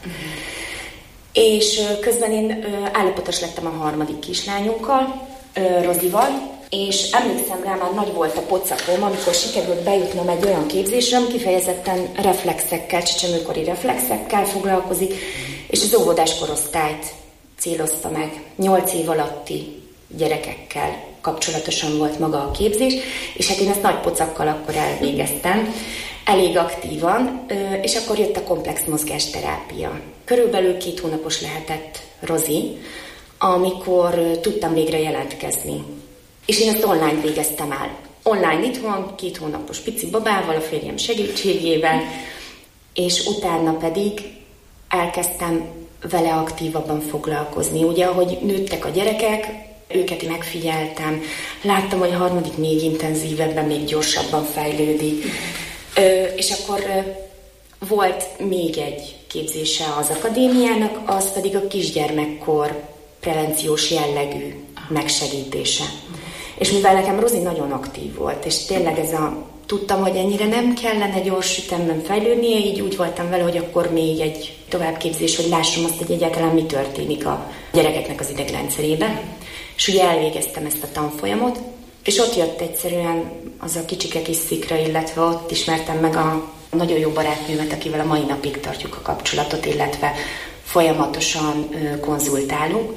És közben én állapotos lettem a harmadik kislányunkkal, Rozival, és emlékszem rá, már nagy volt a pocakom, amikor sikerült bejutnom egy olyan képzésre, ami kifejezetten reflexekkel, csecsemőkori reflexekkel foglalkozik, és az óvodás korosztályt célozta meg. 8 év alatti gyerekekkel kapcsolatosan volt maga a képzés, és hát én ezt nagy pocakkal akkor elvégeztem, elég aktívan, és akkor jött a komplex mozgásterápia. Körülbelül 2 hónapos lehetett Rozi, amikor tudtam végre jelentkezni. És én ezt online végeztem el. Online itthon, 2 hónapos pici babával, a férjem segítségével, és utána pedig elkezdtem vele aktívabban foglalkozni. Ugye, ahogy nőttek a gyerekek, őket megfigyeltem, láttam, hogy a harmadik még intenzívebben, még gyorsabban fejlődik. És akkor volt még egy képzése az akadémiának, az pedig a kisgyermekkor prevenciós jellegű megsegítése. És mivel nekem Rozi nagyon aktív volt, és tényleg tudtam, hogy ennyire nem kellene gyors ütemben fejlődnie, így úgy voltam vele, hogy akkor még egy továbbképzés, hogy lássam azt, hogy egyáltalán mi történik a gyerekeknek az idegrendszerében. És ugye elvégeztem ezt a tanfolyamot, és ott jött egyszerűen az a kicsike kis szikra, illetve ott ismertem meg a nagyon jó barátnőmet, akivel a mai napig tartjuk a kapcsolatot, illetve folyamatosan konzultálunk.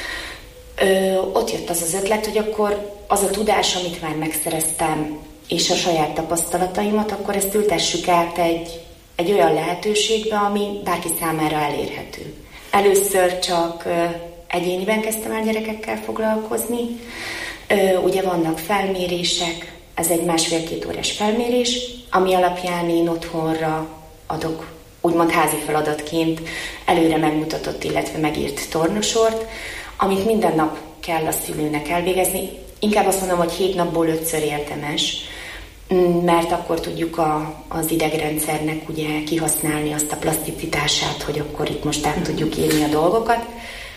Ott jött az ötlet, hogy akkor az a tudás, amit már megszereztem, és a saját tapasztalataimat, akkor ezt ültessük át egy olyan lehetőségbe, ami bárki számára elérhető. Először csak egyéniben kezdtem el gyerekekkel foglalkozni. Ugye vannak felmérések, ez egy 1,5-2 órás felmérés, ami alapján én otthonra adok úgymond házi feladatként előre megmutatott, illetve megírt tornosort, amit minden nap kell a szülőnek elvégezni. Inkább azt mondom, hogy 7 napból 5-ször érdemes, mert akkor tudjuk az idegrendszernek ugye kihasználni azt a plaszticitását, hogy akkor itt most át tudjuk írni a dolgokat.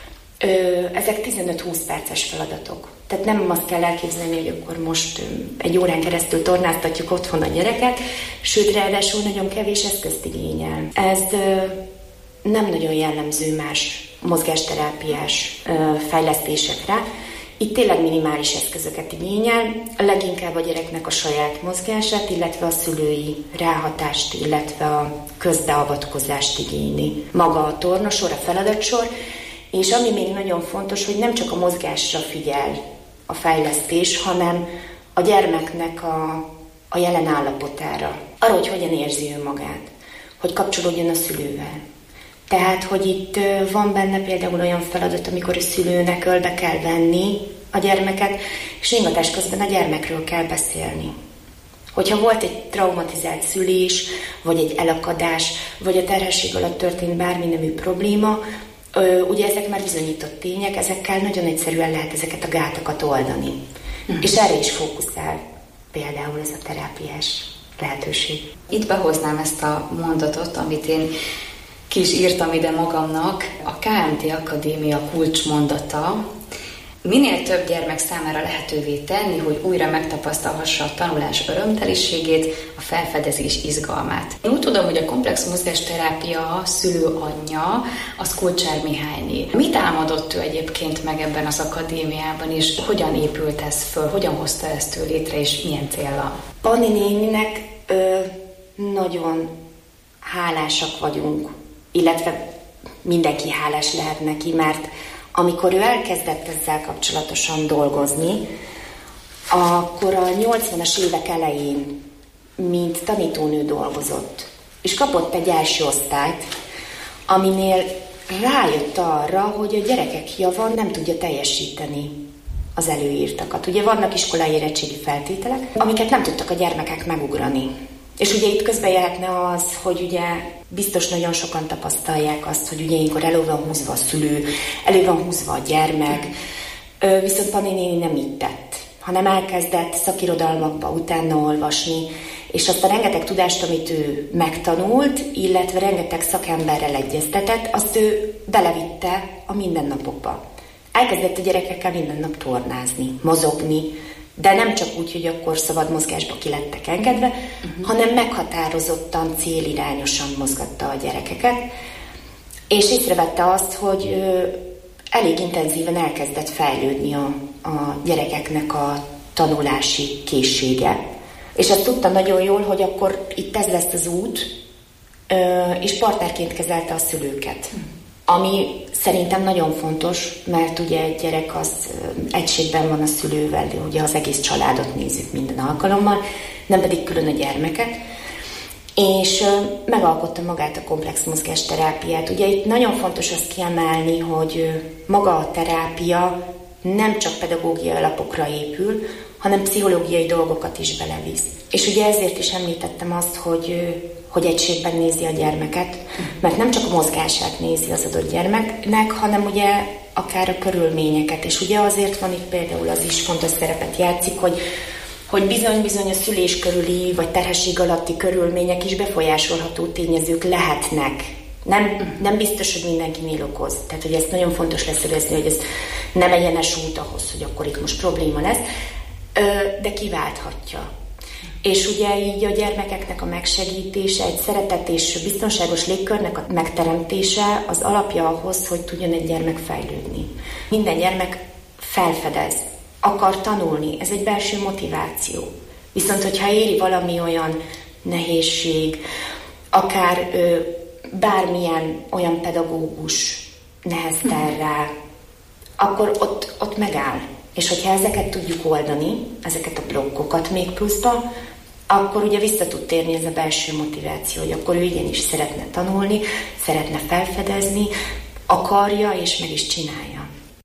Ezek 15-20 perces feladatok. Tehát nem azt kell elképzelni, hogy akkor most egy órán keresztül tornáztatjuk otthon a gyereket, sőt, ráadásul nagyon kevés eszközt igényel. Ez nem nagyon jellemző más mozgásterápiás fejlesztésekre. Itt tényleg minimális eszközöket igényel, leginkább a gyereknek a saját mozgását, illetve a szülői ráhatást, illetve a közbeavatkozást igényli. Maga a tornosor, a feladatsor, és ami még nagyon fontos, hogy nem csak a mozgásra figyel a fejlesztés, hanem a gyermeknek a jelen állapotára. Arra, hogy hogyan érzi ő magát, hogy kapcsolódjon a szülővel. Tehát, hogy itt van benne például olyan feladat, amikor a szülőnek ölbe kell venni a gyermeket, és ringatás közben a gyermekről kell beszélni. Hogyha volt egy traumatizált szülés, vagy egy elakadás, vagy a terhesség alatt történt bármi nemű probléma, ugye ezek már bizonyított tények, ezekkel nagyon egyszerűen lehet ezeket a gátakat oldani. És erre is fókuszál például ez a terápiás lehetőség. Itt behoznám ezt a mondatot, amit én ki is írtam ide magamnak. A KMT Akadémia kulcsmondata Minél több gyermek számára lehetővé tenni, hogy újra megtapasztalhassa a tanulás örömteliségét, a felfedezés izgalmát. Én úgy tudom, hogy a komplex mozgásterápia szülő anyja az Kulcsár Mihályné. Mit álmodott ő egyébként meg ebben az akadémiában, és hogyan épült ez föl, hogyan hozta ezt ő létre, és milyen céllal? Panni néninek nagyon hálásak vagyunk, illetve mindenki hálás lehet neki, mert amikor ő elkezdett ezzel kapcsolatosan dolgozni, akkor a 80-as évek elején, mint tanítónő dolgozott, és kapott egy első osztályt, aminél rájött arra, hogy a gyerekek java nem tudja teljesíteni az előírtakat. Ugye vannak iskolai érettségi feltételek, amiket nem tudtak a gyermekek megugrani. És ugye itt közben jöhetne az, hogy ugye biztos nagyon sokan tapasztalják azt, hogy ugye ilyenkor elő van húzva a szülő, elő van húzva a gyermek, viszont Panni néni nem így tett, hanem elkezdett szakirodalmakba utána olvasni, és azt a rengeteg tudást, amit ő megtanult, illetve rengeteg szakemberrel egyeztetett, azt ő belevitte a mindennapokba. Elkezdett a gyerekekkel minden nap tornázni, mozogni, de nem csak úgy, hogy akkor szabad mozgásba ki lettek engedve, hanem meghatározottan, célirányosan mozgatta a gyerekeket, és észrevette azt, hogy elég intenzíven elkezdett fejlődni a gyerekeknek a tanulási készsége. És azt tudta nagyon jól, hogy akkor itt ez lesz az út, és partnerként kezelte a szülőket. Ami szerintem nagyon fontos, mert ugye egy gyerek az egységben van a szülővel, ugye az egész családot nézzük minden alkalommal, nem pedig külön a gyermeket. És megalkotta magát a komplex mozgásterápiát. Ugye itt nagyon fontos azt kiemelni, hogy maga a terápia nem csak pedagógiai alapokra épül, hanem pszichológiai dolgokat is belevisz. És ugye ezért is említettem azt, hogy egységben nézi a gyermeket, mert nem csak a mozgását nézi az adott gyermeknek, hanem ugye akár a körülményeket. És ugye azért van itt például az is fontos szerepet játszik, hogy bizony-bizony a szülés körüli vagy terhesség alatti körülmények is befolyásolható tényezők lehetnek. Nem biztos, hogy mindenkinél okoz. Tehát, hogy ezt nagyon fontos leszögezni, hogy ez nem egyenes út ahhoz, hogy akkor itt most probléma lesz, de kiválthatja. És ugye így a gyermekeknek a megsegítése, egy szeretet és biztonságos légkörnek a megteremtése az alapja ahhoz, hogy tudjon egy gyermek fejlődni. Minden gyermek felfedez, akar tanulni, ez egy belső motiváció. Viszont, hogyha éri valami olyan nehézség, akár bármilyen olyan pedagógus neheztel rá, akkor ott megáll. És hogyha ezeket tudjuk oldani, ezeket a blokkokat még pluszba, akkor ugye vissza tud térni ez a belső motiváció, hogy akkor ő igenis szeretne tanulni, szeretne felfedezni, akarja és meg is csinálja.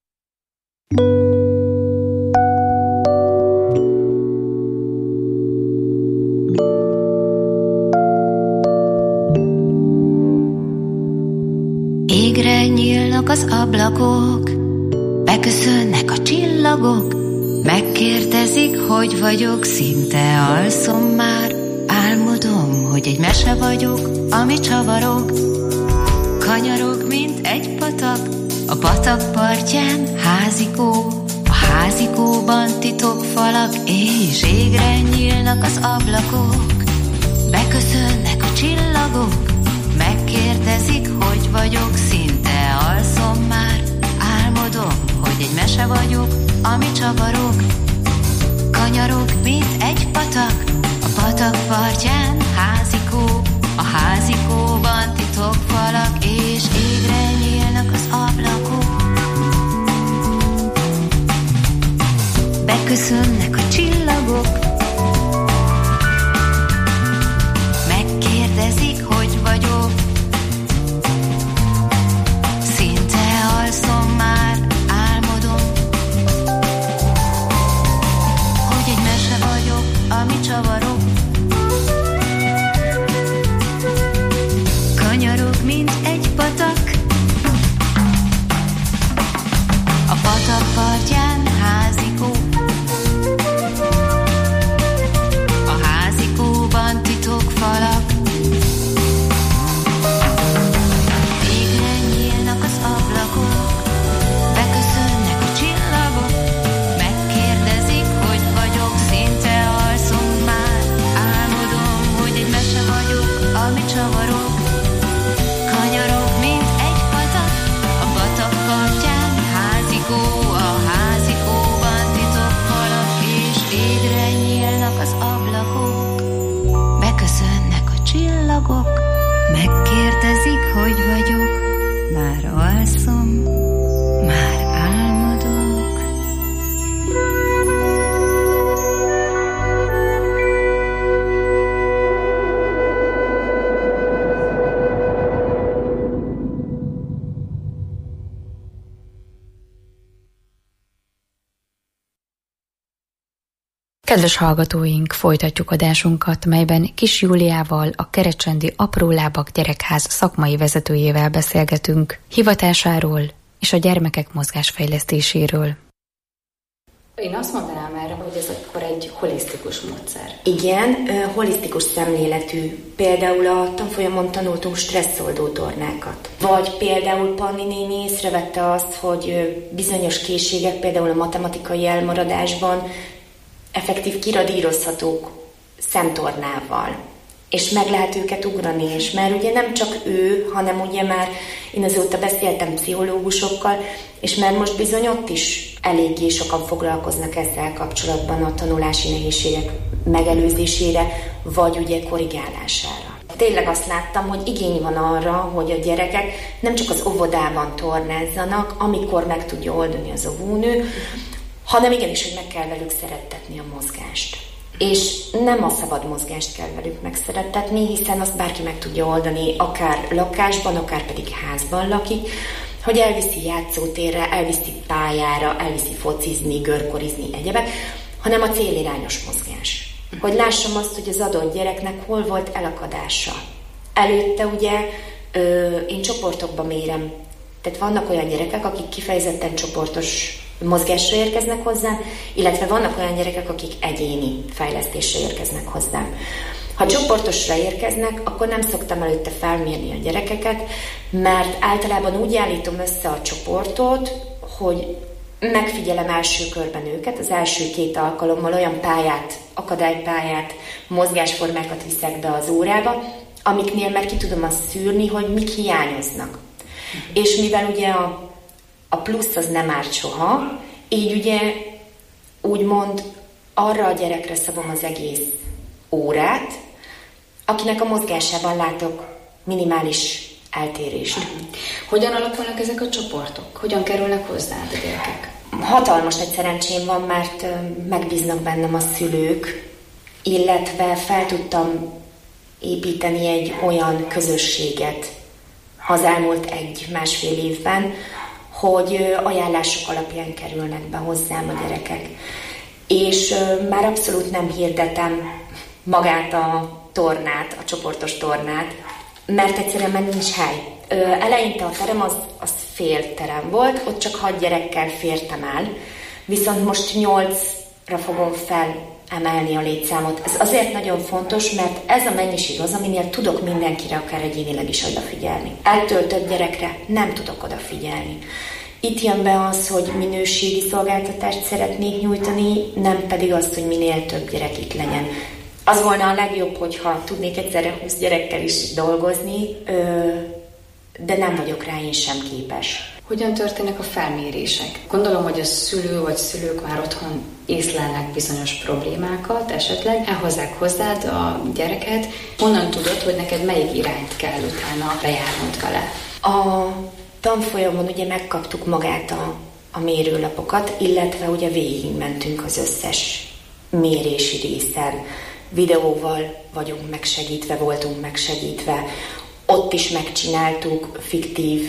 Égre nyílnak az ablakok, beköszönnek a csillagok, megkérdezik, hogy vagyok, szinte alszom már. Álmodom, hogy egy mese vagyok, ami csavarog, kanyarog, mint egy patak, a patak partján házikó, a házikóban titokfalak, és égre nyílnak az ablakok, beköszönnek a csillagok, megkérdezik, hogy vagyok, szinte alszom már. Álmodom, hogy egy mese vagyok, ami csavarog, kanyarog, mint egy patak, a patak partján házikó, a házikóban titokfalak, és égre nyílnak az ablakok. Beköszönnek a csillagok, megkérdezik, hogy vagyok, szinte alszom már. Álmodom, hogy egy mese vagyok, ami csavarog, kanyarog, mint egy patak, a patak partján házikó, Kedves hallgatóink, folytatjuk adásunkat, melyben Kis Júliával, a Kerecsendi Aprólábak Gyerekház szakmai vezetőjével beszélgetünk hivatásáról és a gyermekek mozgásfejlesztéséről. Én azt mondanám erre, hogy ez akkor egy holisztikus módszer. Igen, holisztikus szemléletű. Például a tanfolyamon tanultunk stresszoldó tornákat. Vagy például Panni néni észrevette azt, hogy bizonyos készségek, például a matematikai elmaradásban effektív kiradírozhatók szemtornával. És meg lehet őket ugrani, és mert ugye nem csak ő, hanem ugye már én azóta beszéltem pszichológusokkal, és már most bizony ott is eléggé sokan foglalkoznak ezzel kapcsolatban a tanulási nehézségek megelőzésére, vagy ugye korrigálására. Tényleg azt láttam, hogy igény van arra, hogy a gyerekek nem csak az óvodában tornázzanak, amikor meg tudja oldani az óvónő, hanem igenis, hogy meg kell velük szerettetni a mozgást. És nem a szabad mozgást kell velük megszerettetni, hiszen azt bárki meg tudja oldani, akár lakásban, akár pedig házban lakik, hogy elviszi játszótérre, elviszi pályára, elviszi focizni, görkorizni, egyebek, hanem a célirányos mozgás. Hogy lássam azt, hogy az adott gyereknek hol volt elakadása. Előtte ugye én csoportokba mérem. Tehát vannak olyan gyerekek, akik kifejezetten csoportos mozgásra érkeznek hozzám, illetve vannak olyan gyerekek, akik egyéni fejlesztésre érkeznek hozzám. Ha csoportosra érkeznek, akkor nem szoktam előtte felmérni a gyerekeket, mert általában úgy állítom össze a csoportot, hogy megfigyelem első körben őket, az első 2 alkalommal olyan pályát, akadálypályát, mozgásformákat viszek be az órába, amiknél már ki tudom azt szűrni, hogy mik hiányoznak. És mivel ugye a plusz az nem árt soha, így ugye úgymond arra a gyerekre szabom az egész órát, akinek a mozgásában látok minimális eltérést. Hogyan alakulnak ezek a csoportok? Hogyan kerülnek hozzá a gyerekek? Hatalmas nagy szerencsém van, mert megbíznak bennem a szülők, illetve fel tudtam építeni egy olyan közösséget az elmúlt 1-1,5 évben, hogy ajánlások alapján kerülnek be hozzám a gyerekek. És már abszolút nem hirdetem magát a tornát, a csoportos tornát, mert egyszerűen már nincs hely. Eleinte a terem az fél terem volt, ott csak 6 gyerekkel fértem el, viszont most 8-ra fogom felemelni a létszámot. Ez azért nagyon fontos, mert ez a mennyiség az, aminél tudok mindenkire, akár egyénileg is odafigyelni. Ettől több gyerekre nem tudok odafigyelni. Itt jön be az, hogy minőségi szolgáltatást szeretnék nyújtani, nem pedig azt, hogy minél több gyerek itt legyen. Az volna a legjobb, hogyha tudnék egyszerre 20 gyerekkel is dolgozni, de nem vagyok rá én sem képes. Hogyan történnek a felmérések? Gondolom, hogy a szülő vagy szülők már otthon észlelnek bizonyos problémákat, esetleg elhozzák hozzád a gyereket. Honnan tudod, hogy neked melyik irányt kell utána bejárnod vele? A tanfolyamon ugye megkaptuk magát a mérőlapokat, illetve ugye végigmentünk az összes mérési részen. Videóval voltunk megsegítve. Ott is megcsináltuk, fiktív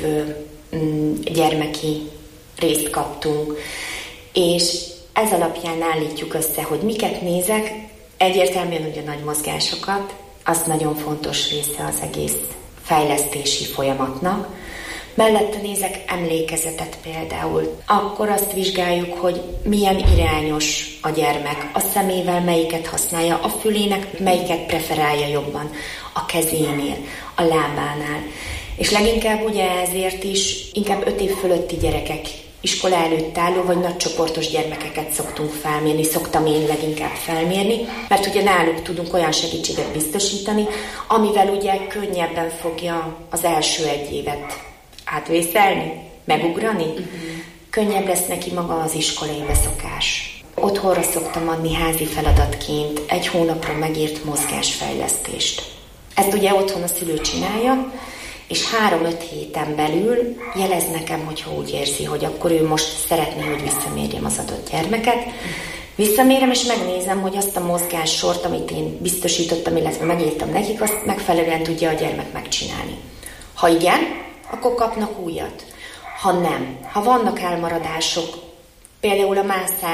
gyermeki részt kaptunk. És ez alapján állítjuk össze, hogy miket nézek. Egyértelműen ugye nagy mozgásokat, az nagyon fontos része az egész fejlesztési folyamatnak. Mellette nézek emlékezetet például. Akkor azt vizsgáljuk, hogy milyen irányos a gyermek, a szemével melyiket használja, a fülének melyiket preferálja jobban, a kezénél, a lábánál. És leginkább ugye ezért is inkább 5 év fölötti gyerekek, iskola előtt álló vagy nagycsoportos gyermekeket szoktunk felmérni, szoktam én leginkább felmérni, mert ugye náluk tudunk olyan segítséget biztosítani, amivel ugye könnyebben fogja az első 1 évet átvészelni, megugrani. Könnyebb lesz neki maga az iskolai beszokás. Otthonra szoktam adni házi feladatként 1 hónapra megírt mozgásfejlesztést. Ezt ugye otthon a szülő csinálja, és 3-5 héten belül jelez nekem, hogyha úgy érzi, hogy akkor ő most szeretné, hogy visszamérjem az adott gyermeket. Visszamérem, és megnézem, hogy azt a mozgássort, amit én biztosítottam, illetve megírtam nekik, azt megfelelően tudja a gyermek megcsinálni. Ha igen, akkor kapnak újat. Ha nem, ha vannak elmaradások, például a mászás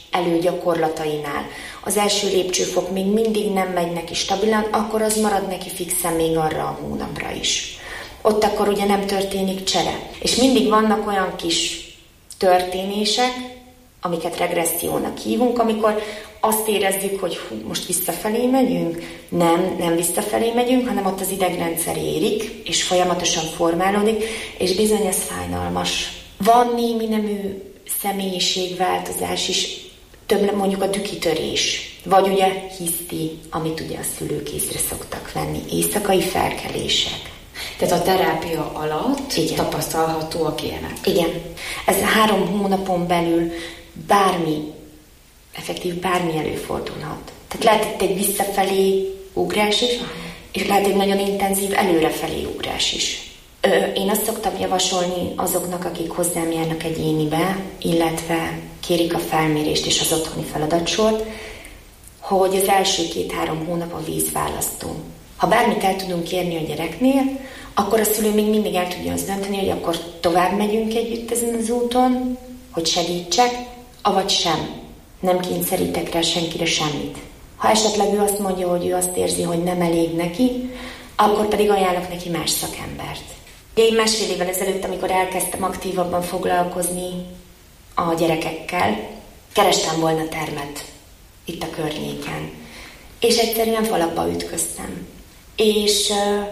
előgyakorlatainál az első lépcsőfok még mindig nem megy neki stabilan, akkor az marad neki fixen még arra a hónapra is. Ott akkor ugye nem történik csere. És mindig vannak olyan kis történések, amiket regressziónak hívunk, amikor azt érezzük, hogy most visszafelé megyünk. Nem visszafelé megyünk, hanem ott az idegrendszer érik, és folyamatosan formálódik, és bizony ez fájdalmas. Van némi nemű személyiségváltozás is, több mondjuk a dühkitörés, vagy ugye hiszti, amit ugye a szülők észre szoktak venni, éjszakai felkelések. Tehát a terápia alatt igen, tapasztalhatóak ilyenek. Igen. Ez 3 hónapon belül bármi előfordulhat. Tehát lehet itt egy visszafelé ugrás is, és lehet egy nagyon intenzív előrefelé ugrás is. Én azt szoktam javasolni azoknak, akik hozzám járnak egyénibe, illetve kérik a felmérést és az otthoni feladatsort, hogy az első 2-3 hónap a vízválasztó. Ha bármit el tudunk érni a gyereknél, akkor a szülő még mindig el tudja azt dönteni, hogy akkor tovább megyünk együtt ezen az úton, hogy segítsek, avagy sem. Nem kényszerítek rá senkire semmit. Ha esetleg ő azt mondja, hogy ő azt érzi, hogy nem elég neki, akkor pedig ajánlok neki más szakembert. Én 1,5 évvel ezelőtt, amikor elkezdtem aktívabban foglalkozni a gyerekekkel, kerestem volna termet itt a környéken. És egyszerűen falakba ütköztem. És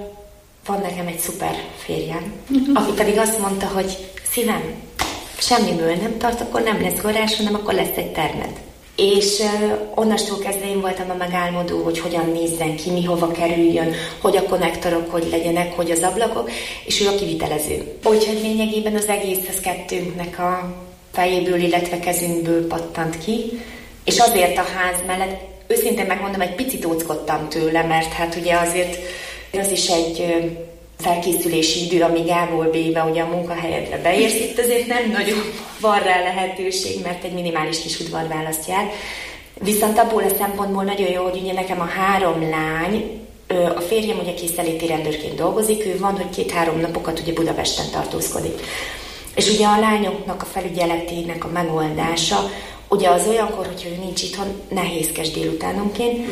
van nekem egy szuper férjem, aki pedig azt mondta, hogy szívem, semmiből nem tart, akkor nem lesz garázs, hanem akkor lesz egy termed. És onnastól kezdve én voltam a megálmodó, hogy hogyan nézzen ki, mi hova kerüljön, hogy a konnektorok hogy legyenek, hogy az ablakok, és ő a kivitelező. Úgyhogy lényegében az egész az kettőnknek a fejéből, illetve kezünkből pattant ki, és azért a ház mellett, őszintén megmondom, egy picit óckodtam tőle, mert hát ugye azért az is egy felkészülési idő, amíg A-ból B-be ugye a munkahelyedre beérsz, itt azért nem nagyon van rá lehetőség, mert egy minimális kis udvarválaszt jár. Viszont abból a szempontból nagyon jó, hogy ugye nekem a 3 lány, a férjem ugye készeléti rendőrként dolgozik, ő van, hogy 2-3 napokat ugye Budapesten tartózkodik. És ugye a lányoknak a felügyeletének a megoldása, ugye az olyankor, hogyha ő nincs itthon, nehézkes délutánonként,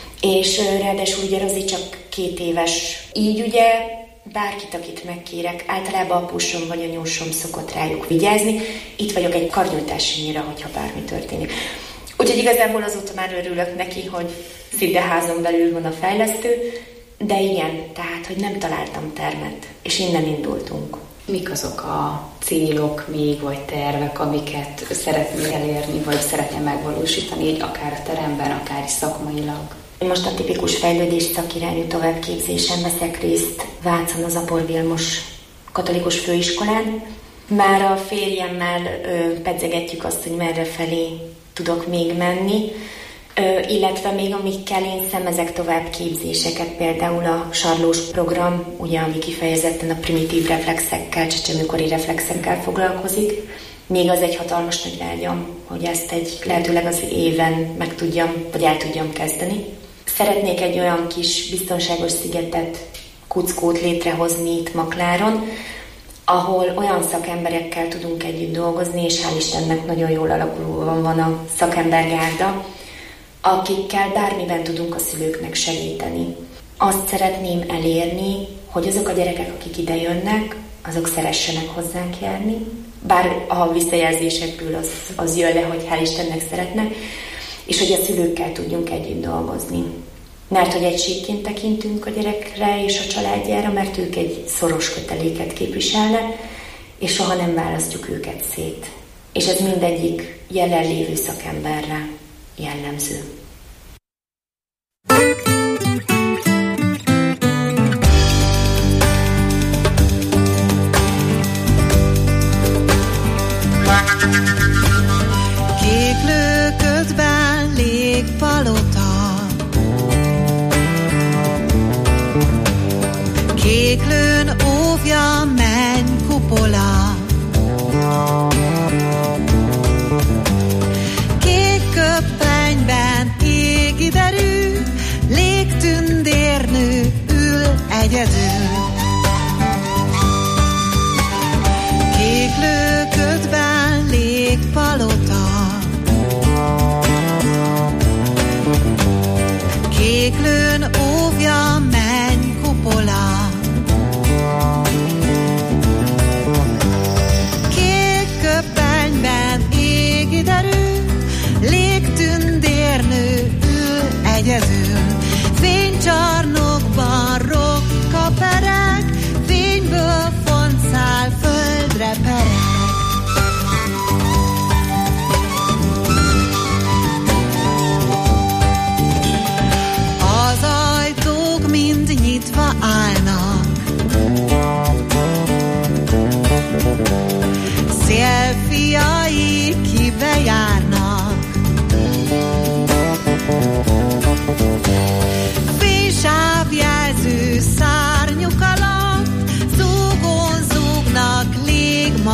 és ráadásul ugye Rozi csak 2 éves. Így ugye bárkit, akit megkérek, általában apusom vagy anyósom szokott rájuk vigyázni. Itt vagyok egy karnyújtásnyira, hogyha bármi történik. Úgyhogy igazából azóta már örülök neki, hogy szinte házon belül van a fejlesztő, de igen, tehát, hogy nem találtam termet, és innen indultunk. Mik azok a célok még, vagy tervek, amiket szeretnél elérni, vagy szeretnél megvalósítani, így akár a teremben, akár is szakmailag? Most a tipikus fejlődés szakirányú továbbképzésen veszek részt Vácon az Apor Vilmos katolikus főiskolán. Már a férjemmel pedzegetjük azt, hogy merre felé tudok még menni, illetve még amikkel én szemezek továbbképzéseket, például a sarlós program, ugye, ami kifejezetten a primitív reflexekkel, csecsemőkori reflexekkel foglalkozik. Még az egy hatalmas nagy vágyam, hogy ezt lehetőleg az éven meg tudjam, vagy el tudjam kezdeni. Szeretnék egy olyan kis biztonságos szigetet, kuckót létrehozni itt Makláron, ahol olyan szakemberekkel tudunk együtt dolgozni, és hál' Istennek nagyon jól alakulóban van a szakembergárda, akikkel bármiben tudunk a szülőknek segíteni. Azt szeretném elérni, hogy azok a gyerekek, akik ide jönnek, azok szeressenek hozzánk járni, bár a visszajelzésekből az jön le, hogy hál' Istennek szeretnek, és hogy a szülőkkel tudjunk együtt dolgozni. Mert hogy egységként tekintünk a gyerekre és a családjára, mert ők egy szoros köteléket képviselnek, és soha nem választjuk őket szét. És ez mindegyik jelenlévő szakemberre jellemző. Kék löködben légpalota, kéklőn óvja mennykupola, kék köpenyben égi derű, légtündérnő ül egyedül. Kék löködben légpalota,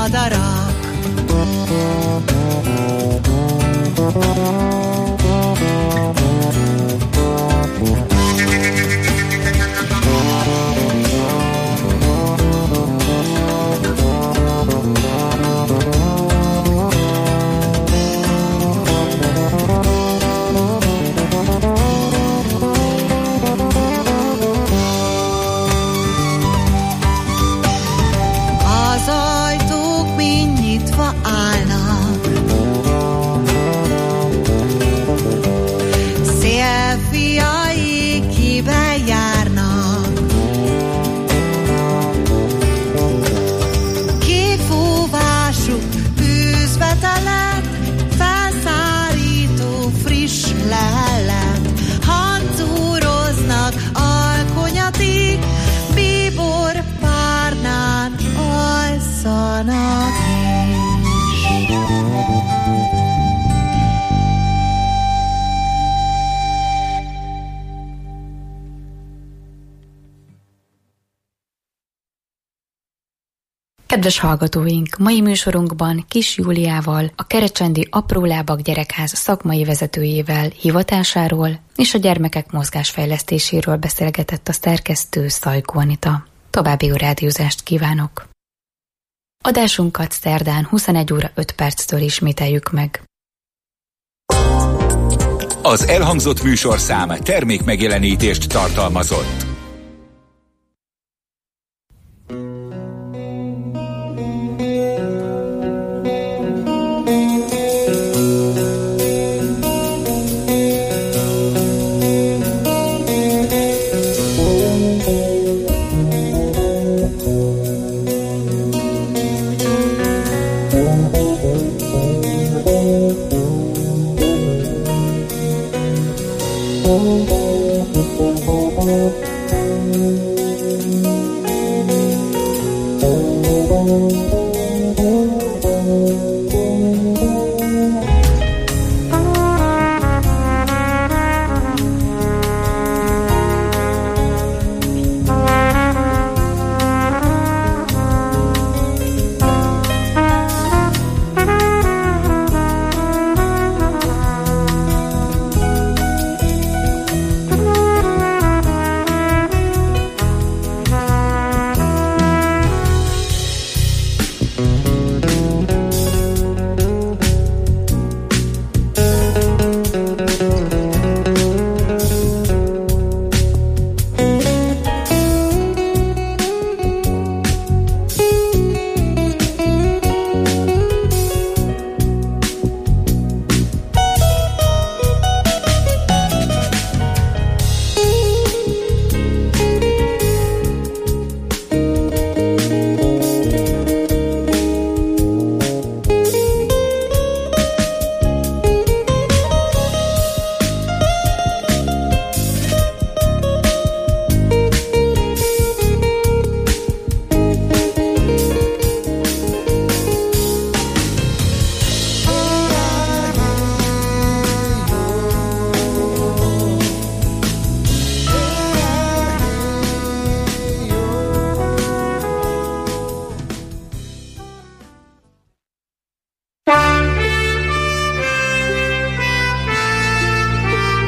madarak. Az ajtók mind nyitva állnak, szélfiai kibe járnak. Kék fúvásuk bűzbe telek, felszárító friss lehelet. Hancúroznak alkonyatig, bíbor párnán alszanak is. Kedves hallgatóink, mai műsorunkban Kis Júliával, a Kerecsendi Aprólábak Gyerekház szakmai vezetőjével, hivatásáról és a gyermekek mozgásfejlesztéséről beszélgetett a szerkesztő Szajkó Anita. További jó rádiózást kívánok! Adásunkat szerdán 21 óra 5 perctől ismételjük meg. Az elhangzott műsorszám termékmegjelenítést tartalmazott.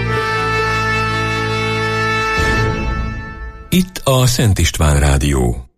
Itt a Szent István Rádió.